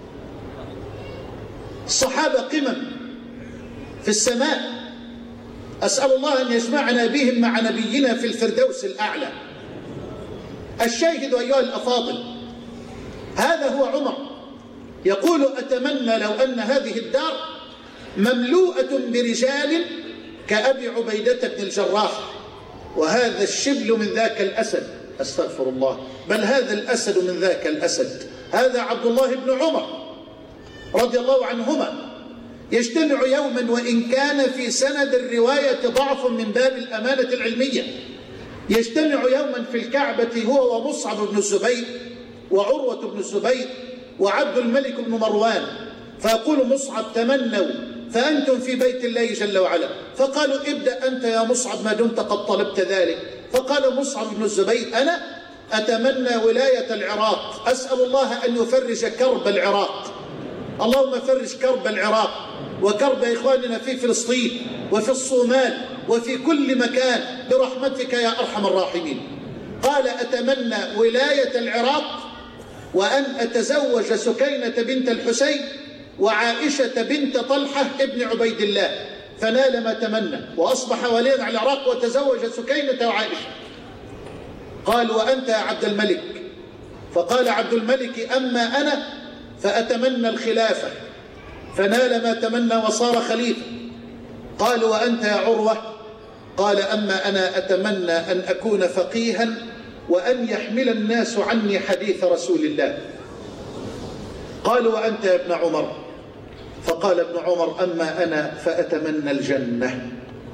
الصحابة قمم في السماء، أسأل الله أن يجمعنا بهم مع نبينا في الفردوس الأعلى. الشاهد أيها الأفاضل، هذا هو عمر يقول: أتمنى لو أن هذه الدار مملوءة برجال كأبي عبيدة بن الجراح، وهذا الشبل من ذاك الأسد، أستغفر الله، بل هذا الأسد من ذاك الأسد. هذا عبد الله بن عمر رضي الله عنهما يجتمع يوما، وإن كان في سند الرواية ضعف من باب الأمانة العلمية، يجتمع يوما في الكعبة هو ومصعب بن الزبير وعروة بن الزبير وعبد الملك بن مروان، فيقول مصعب: تمنوا فأنتم في بيت الله جل وعلا. فقالوا: ابدأ أنت يا مصعب ما دمت قد طلبت ذلك. فقال مصعب بن الزبير: أنا أتمنى ولاية العراق، أسأل الله أن يفرج كرب العراق. اللهم فرج كرب العراق وكرب إخواننا في فلسطين وفي الصومال وفي كل مكان برحمتك يا أرحم الراحمين. قال: أتمنى ولاية العراق وأن أتزوج سكينة بنت الحسين وعائشة بنت طلحة ابن عبيد الله، فنال ما تمنى وأصبح وليا على العراق وتزوج سكينة وعائشة. قال: وأنت يا عبد الملك؟ فقال عبد الملك: أما أنا فأتمنى الخلافة، فنال ما تمنى وصار خليفة. قال: وأنت يا عروة؟ قال: أما أنا أتمنى أن أكون فقيها وأن يحمل الناس عني حديث رسول الله. قال: وأنت يا ابن عمر؟ فقال ابن عمر: أما أنا فأتمنى الجنة.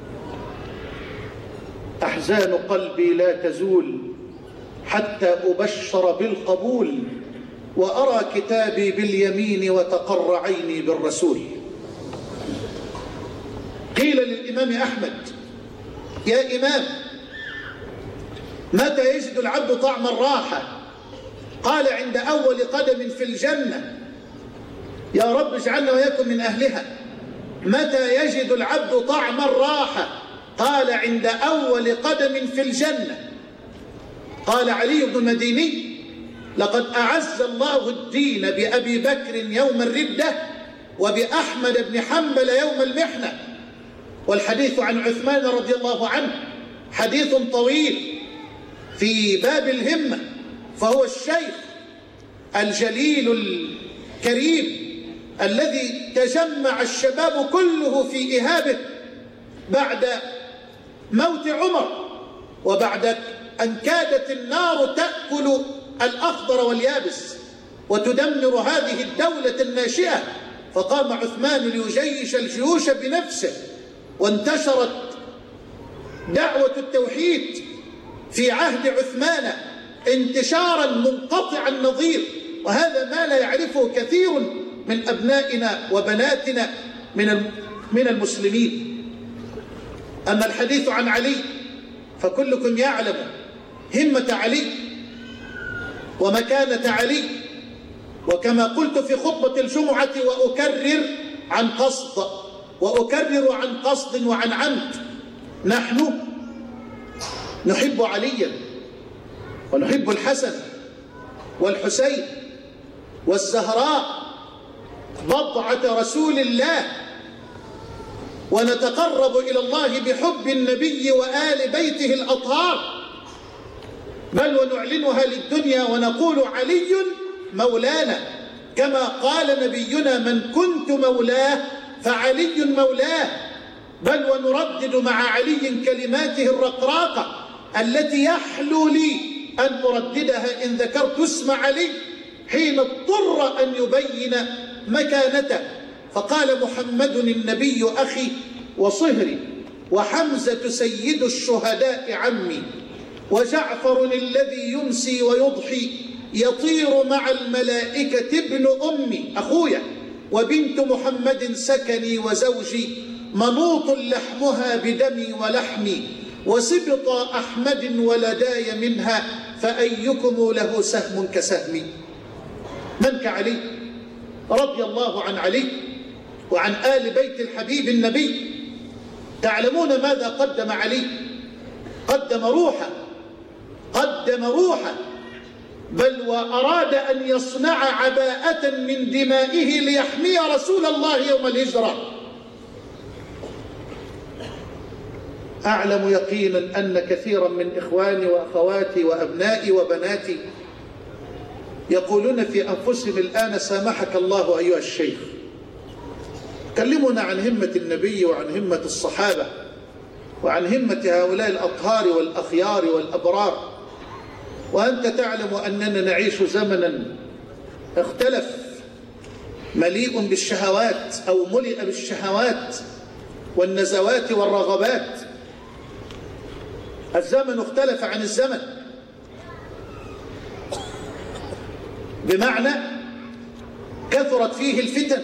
أحزان قلبي لا تزول حتى أبشر بالقبول، وأرى كتابي باليمين وتقر عيني بالرسول. قيل للإمام أحمد: يا إمام، متى يجد العبد طعم الراحة؟ قال: عند أول قدم في الجنة. يا رب اجعلنا وإياكم من أهلها. متى يجد العبد طعم الراحة؟ قال: عند أول قدم في الجنة. قال علي بن المديني: لقد أعز الله الدين بأبي بكر يوم الردة وبأحمد بن حنبل يوم المحنة. والحديث عن عثمان رضي الله عنه حديث طويل في باب الهمة، فهو الشيخ الجليل الكريم الذي تجمع الشباب كله في إهابه بعد موت عمر، وبعد أن كادت النار تأكل الأخضر واليابس وتدمر هذه الدولة الناشئة، فقام عثمان ليجيش الجيوش بنفسه، وانتشرت دعوة التوحيد في عهد عثمان انتشارا منقطع النظير، وهذا ما لا يعرفه كثير من أبنائنا وبناتنا من من المسلمين. أما الحديث عن علي فكلكم يعلم همة علي ومكانة علي، وكما قلت في خطبة الجمعة وأكرر عن قصد وأكرر عن قصد وعن عمد، نحن نحب عليا ونحب الحسن والحسين والزهراء بضعة رسول الله، ونتقرب إلى الله بحب النبي وآل بيته الأطهار، بل ونعلنها للدنيا ونقول علي مولانا، كما قال نبينا: من كنت مولاه فعلي مولاه. بل ونردد مع علي كلماته الرقراقة التي يحلو لي أن أرددها إن ذكرت اسم علي حين اضطر أن يبين مكانته. فقال محمد النبي أخي وصهري، وحمزة سيد الشهداء عمي، وجعفر الذي يمسي ويضحي يطير مع الملائكة ابن أمي أخويا، وبنت محمد سكني وزوجي منوط لحمها بدمي ولحمي، وسبط أحمد ولداي منها فأيكم له سهم كسهمي. من كعلي رضي الله عن علي وعن آل بيت الحبيب النبي. تعلمون ماذا قدم علي؟ قدم روحه، قدم روحه، بل وأراد أن يصنع عباءة من دمائه ليحمي رسول الله يوم الهجرة. أعلم يقينا أن كثيرا من إخواني وأخواتي وأبنائي وبناتي يقولون في أنفسهم الآن سامحك الله أيها الشيخ، كلمنا عن همة النبي وعن همة الصحابة وعن همة هؤلاء الأطهار والأخيار والأبرار، وأنت تعلم أننا نعيش زمنا اختلف، مليء بالشهوات أو ملئ بالشهوات والنزوات والرغبات. الزمن اختلف عن الزمن، بمعنى كثرت فيه الفتن،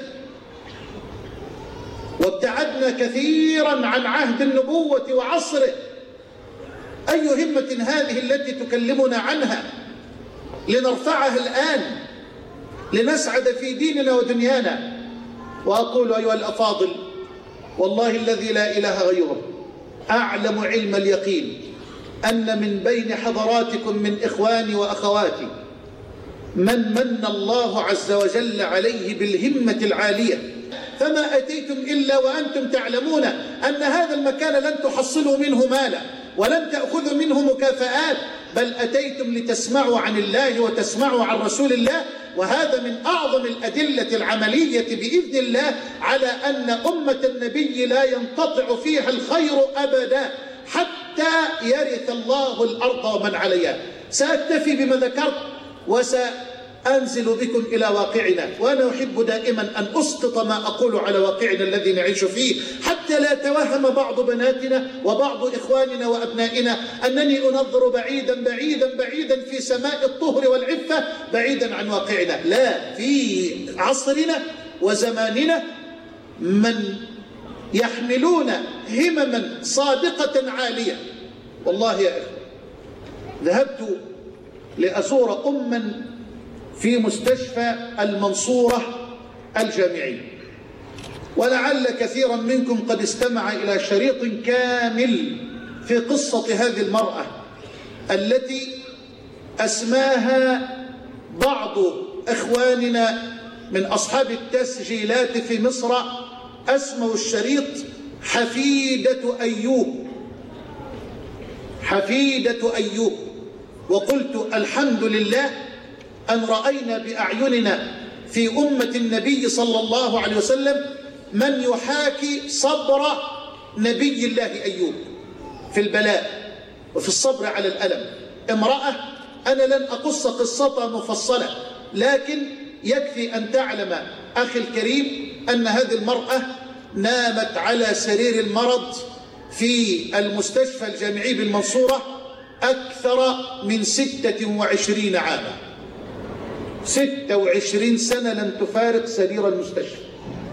وابتعدنا كثيرا عن عهد النبوة وعصره. أي همة هذه التي تكلمنا عنها لنرفعها الآن لنسعد في ديننا ودنيانا؟ وأقول أيها الأفاضل والله الذي لا إله غيره، أعلم علم اليقين أن من بين حضراتكم من إخواني وأخواتي من من الله عز وجل عليه بالهمة العالية، فما أتيتم إلا وأنتم تعلمون أن هذا المكان لن تحصلوا منه مالا ولن تأخذوا منه مكافآت، بل أتيتم لتسمعوا عن الله وتسمعوا عن رسول الله. وهذا من أعظم الأدلة العملية بإذن الله على أن أمة النبي لا ينقطع فيها الخير أبدا حتى يرث الله الأرض ومن عليها. سأكتفي بما ذكرت وسأنزل بكم إلى واقعنا، وأنا أحب دائما أن أسقط ما أقول على واقعنا الذي نعيش فيه حتى لا توهم بعض بناتنا وبعض إخواننا وأبنائنا أنني أنظر بعيدا بعيدا بعيدا في سماء الطهر والعفة بعيدا عن واقعنا. لا، في عصرنا وزماننا من يحملون همما صادقة عالية. والله يا إخوة ذهبت لأزور أما في مستشفى المنصورة الجامعي، ولعل كثيرا منكم قد استمع إلى شريط كامل في قصة هذه المرأة التي أسماها بعض إخواننا من أصحاب التسجيلات في مصر، أسموا الشريط حفيدة أيوب. حفيدة أيوب. وقلت الحمد لله أن رأينا بأعيننا في أمة النبي صلى الله عليه وسلم من يحاكي صبر نبي الله أيوب في البلاء وفي الصبر على الألم. امرأة أنا لن أقص قصتها مفصلة، لكن يكفي أن تعلم أخي الكريم أن هذه المرأة نامت على سرير المرض في المستشفى الجامعي بالمنصورة أكثر من ستة وعشرين عاما. ستة وعشرين سنة لم تفارق سرير المستشفى،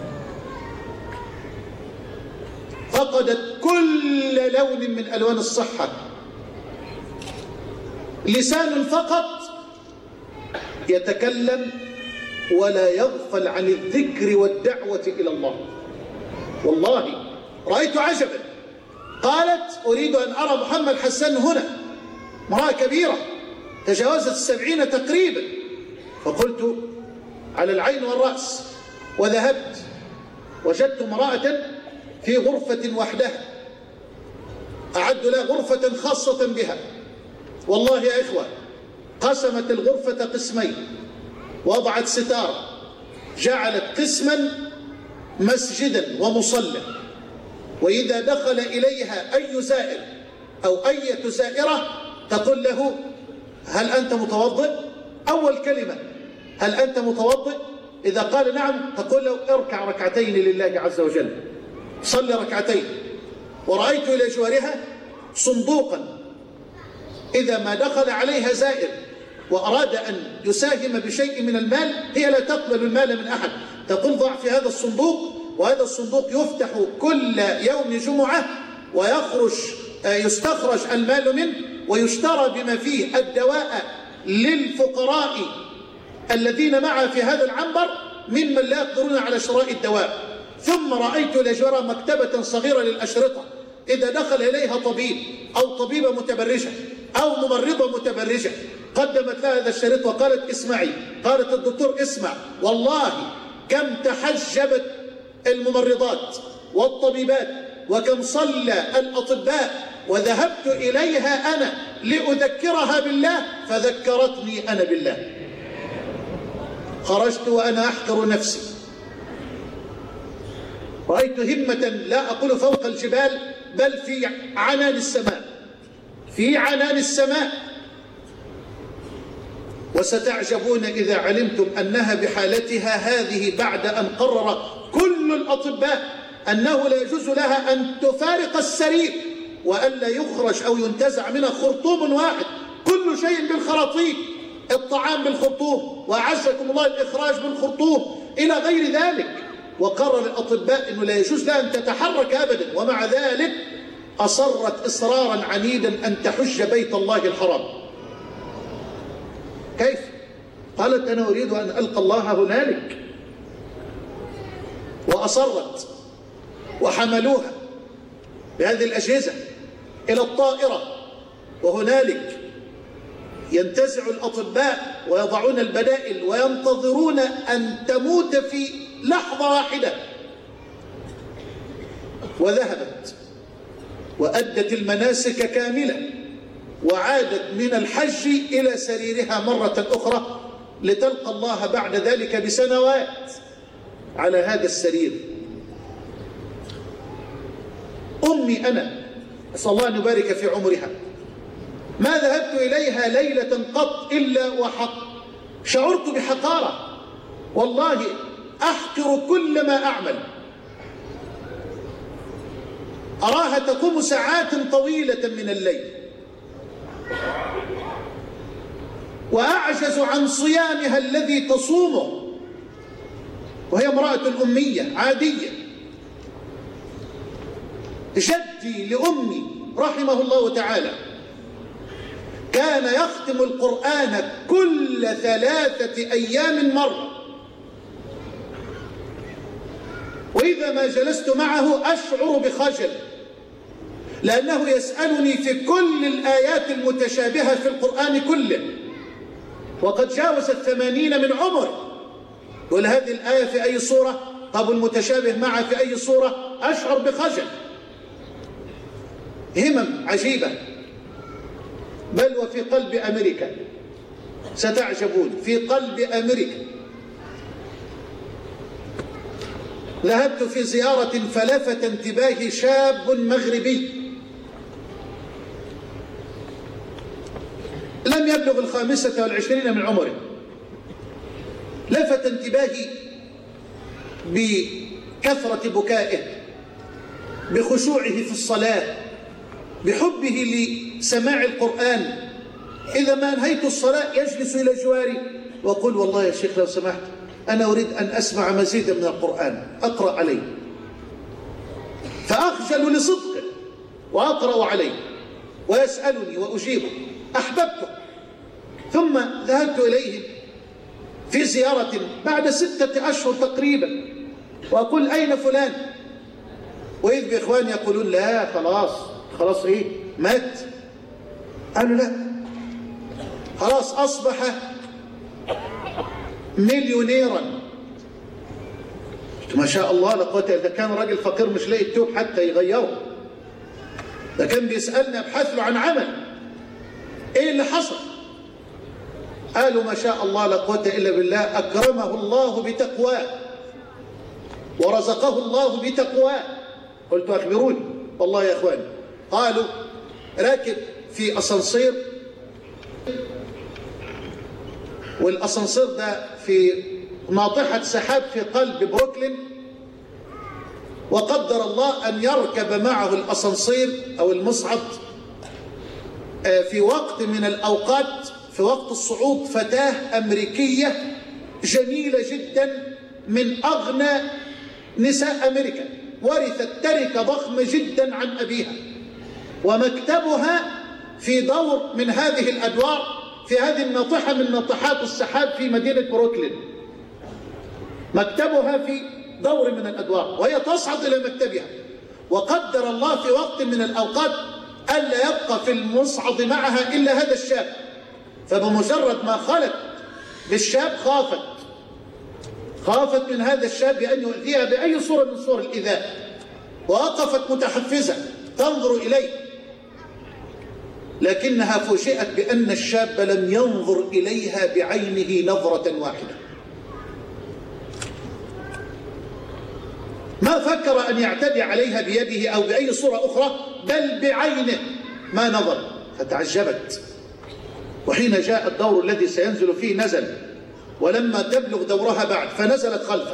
فقدت كل لون من ألوان الصحة. لسان فقط يتكلم ولا يغفل عن الذكر والدعوة إلى الله. والله رأيت عجبا، قالت أريد أن أرى محمد حسان هنا. امرأة كبيرة تجاوزت السبعين تقريبا، فقلت على العين والرأس، وذهبت وجدت امرأة في غرفة وحدها، أعد لها غرفة خاصة بها. والله يا إخوة قسمت الغرفة قسمين، وضعت ستارة، جعلت قسما مسجدا ومصلى، وإذا دخل إليها أي زائر أو أي زائرة تقول له هل أنت متوضئ؟ أول كلمة هل أنت متوضئ؟ إذا قال نعم تقول له اركع ركعتين لله عز وجل. صلي ركعتين، ورأيت إلى جوارها صندوقا إذا ما دخل عليها زائر وأراد أن يساهم بشيء من المال هي لا تقبل المال من أحد، تقول ضع في هذا الصندوق، وهذا الصندوق يفتح كل يوم جمعة ويخرج يستخرج المال منه ويشترى بما فيه الدواء للفقراء الذين معها في هذا العنبر ممن لا يقدرون على شراء الدواء. ثم رأيت لجوارها مكتبة صغيرة للأشرطة، إذا دخل إليها طبيب أو طبيبة متبرجة أو ممرضة متبرجة قدمت لها هذا الشريط وقالت اسمعي، قالت الدكتور اسمع، والله كم تحجبت الممرضات والطبيبات وكم صلى الأطباء، وذهبت إليها أنا لأذكرها بالله فذكرتني أنا بالله. خرجت وأنا أحقر نفسي، رأيت همة لا أقول فوق الجبال بل في عنان السماء، في عنان السماء. وستعجبون إذا علمتم أنها بحالتها هذه بعد أن قرر كل الأطباء أنه لا يجوز لها أن تفارق السرير وألا يخرج أو ينتزع منها خرطوم واحد، كل شيء بالخراطيم، الطعام بالخرطوم، وأعزكم الله الإخراج بالخرطوم إلى غير ذلك. وقرر الأطباء أنه لا يجوز لها أن تتحرك أبدا، ومع ذلك أصرت إصرارا عنيدا أن تحج بيت الله الحرام. كيف؟ قالت أنا أريد أن ألقى الله هنالك، وأصرت وحملوها بهذه الأجهزة إلى الطائرة، وهنالك ينتزع الأطباء ويضعون البدائل وينتظرون أن تموت في لحظة واحدة. وذهبت وأدت المناسك كاملة وعادت من الحج إلى سريرها مرة أخرى لتلقى الله بعد ذلك بسنوات على هذا السرير. أمي أنا أسأل الله أن يبارك في عمرها ما ذهبت إليها ليلة قط إلا وحق شعرت بحقارة، والله أحقر كل ما أعمل. أراها تقوم ساعات طويلة من الليل وأعجز عن صيامها الذي تصومه، وهي امرأة أمية عادية. جدي لأمي رحمه الله تعالى كان يختم القرآن كل ثلاثة أيام مرة، وإذا ما جلست معه أشعر بخجل لأنه يسألني في كل الآيات المتشابهة في القرآن كله، وقد جاوز الثمانين من عمره، يقول هذه الآية في أي سورة؟ طب المتشابه معها في أي سورة؟ أشعر بخجل. همم عجيبة. بل وفي قلب أمريكا، ستعجبون، في قلب أمريكا ذهبت في زيارة فلفت انتباهي شاب مغربي لم يبلغ الخامسة والعشرين من عمره، لفت انتباهي بكثرة بكائه، بخشوعه في الصلاة، بحبه لسماع القرآن. إذا ما انهيت الصلاة يجلس إلى جواري وأقول والله يا شيخ لو سمحت أنا أريد أن أسمع مزيدا من القرآن أقرأ عليه، فأخجل لصدقه وأقرأ عليه ويسألني وأجيبه، أحببته. ثم ذهبت إليه في زيارة بعد ستة أشهر تقريبا وأقول أين فلان؟ وإذ بإخواني يقولون لا خلاص خلاص إيه مات. قالوا لا خلاص أصبح مليونيرا. ما شاء الله لا قوة، إذا كان راجل فقير مش لاقي التوب حتى يغيره، ده كان بيسألنا ابحث له عن عمل. إيه اللي حصل؟ قالوا ما شاء الله لا قوة إلا بالله، أكرمه الله بتقواه ورزقه الله بتقواه. قلت أخبروني. والله يا أخواني قالوا راكب في أسانسير، والأسانسير ده في ناطحة سحاب في قلب بروكلين، وقدر الله أن يركب معه الأسانسير أو المصعد في وقت من الأوقات، في وقت الصعود، فتاة أمريكية جميلة جدا من أغنى نساء أمريكا، ورثت تركة ضخمة جدا عن أبيها، ومكتبها في دور من هذه الأدوار في هذه الناطحة من ناطحات السحاب في مدينة بروكلين. مكتبها في دور من الأدوار وهي تصعد إلى مكتبها، وقدر الله في وقت من الأوقات ألا يبقى في المصعد معها إلا هذا الشاب، فبمجرد ما خلت بالشاب خافت خافت من هذا الشاب بأن يؤذيها بأي صورة من صور الإيذاء، ووقفت متحفزة تنظر إليه، لكنها فوجئت بأن الشاب لم ينظر إليها بعينه نظرة واحدة، ما فكر أن يعتدي عليها بيده أو بأي صورة أخرى، بل بعينه ما نظر، فتعجبت. وحين جاء الدور الذي سينزل فيه نزل، ولما تبلغ دورها بعد فنزلت خلفه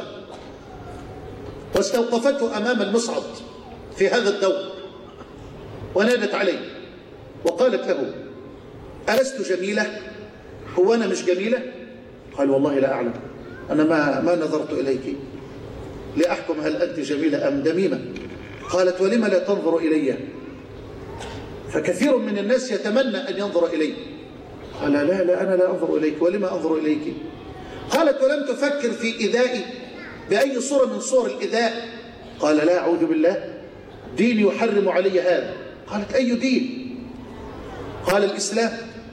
واستوقفته أمام المصعد في هذا الدور، ونادت عليه وقالت له: ألست جميلة؟ هو أنا مش جميلة؟ قال: والله لا أعلم، أنا ما, ما نظرت إليك لأحكم هل أنت جميلة أم دميمة. قالت: ولم لا تنظر إلي؟ فكثير من الناس يتمنى أن ينظر إلي. قال: لا لا أنا لا أنظر إليك. ولما أنظر إليك؟ قالت: ولم تفكر في إيذائي بأي صورة من صور الإيذاء؟ قال: لا، أعوذ بالله، ديني يحرم علي هذا. قالت: أي دين؟ قال: الإسلام.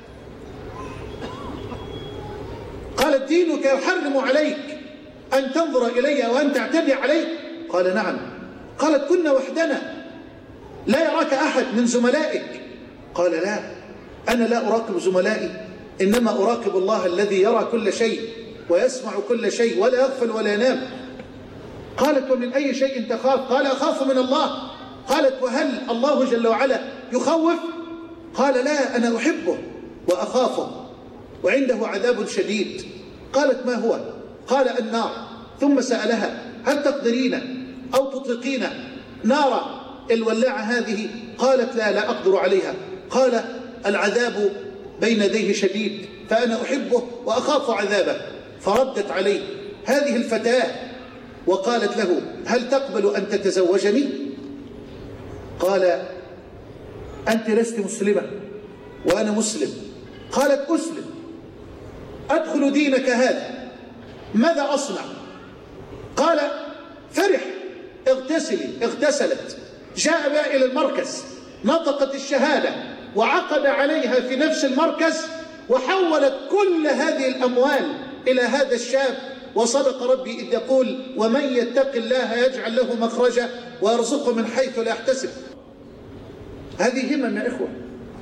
قالت: دينك يحرم عليك أن تنظر إلي وأن تعتدي علي؟ قال: نعم. قالت: كنا وحدنا لا يراك أحد من زملائك. قال: لا، أنا لا أراقب زملائي، إنما أراقب الله الذي يرى كل شيء ويسمع كل شيء ولا يغفل ولا ينام. قالت: ومن أي شيء تخاف؟ قال: أخاف من الله. قالت: وهل الله جل وعلا يخوف؟ قال: لا، أنا أحبه وأخافه وعنده عذاب شديد. قالت: ما هو؟ قال: النار. ثم سألها: هل تقدرين أو تطلقين نار الولاعة هذه؟ قالت: لا، لا أقدر عليها. قال: العذاب بين يديه شديد، فأنا أحبه وأخاف عذابه. فردت عليه هذه الفتاة وقالت له: هل تقبل أن تتزوجني؟ قال: أنت لست مسلمة وأنا مسلم. قالت: أسلم، أدخل دينك هذا، ماذا أصنع؟ قال: فرح، اغتسلي. اغتسلت، جاء بها إلى المركز، نطقت الشهادة وعقد عليها في نفس المركز، وحولت كل هذه الأموال إلى هذا الشاب. وصدق ربي إذ يقول: ومن يتق الله يجعل له مخرجا ويرزقه من حيث لا يحتسب. هذه همم يا إخوة.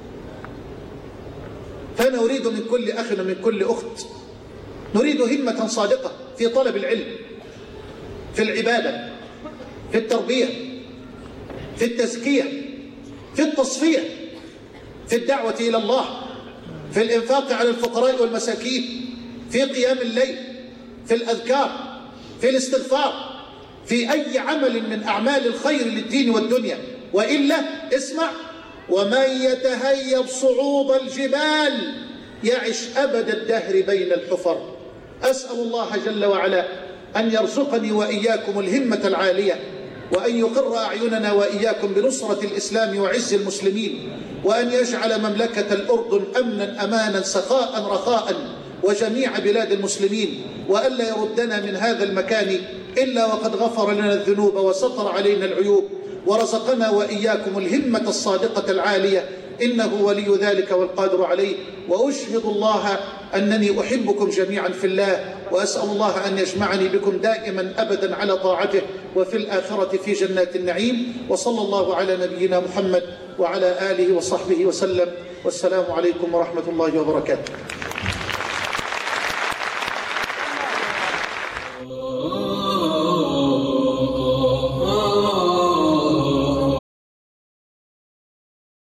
فأنا أريد من كل أخ ومن كل أخت، نريد همة صادقة في طلب العلم، في العبادة، في التربية، في التزكية، في التصفية، في الدعوة إلى الله، في الإنفاق على الفقراء والمساكين، في قيام الليل، في الأذكار، في الاستغفار، في أي عمل من أعمال الخير للدين والدنيا. وإلا اسمع: ومن يتهيب صعود الجبال يعش أبد الدهر بين الحفر. أسأل الله جل وعلا أن يرزقني وإياكم الهمة العالية، وأن يقر أعيننا وإياكم بنصرة الإسلام وعز المسلمين، وأن يجعل مملكة الأردن أمنا أمانا سخاء رخاء وجميع بلاد المسلمين، وألا يردنا من هذا المكان إلا وقد غفر لنا الذنوب وستر علينا العيوب، ورزقنا وإياكم الهمة الصادقة العالية، إنه ولي ذلك والقادر عليه. وأشهد الله أنني أحبكم جميعا في الله، وأسأل الله أن يجمعني بكم دائما أبدا على طاعته، وفي الآخرة في جنات النعيم. وصلى الله على نبينا محمد وعلى آله وصحبه وسلم، والسلام عليكم ورحمة الله وبركاته.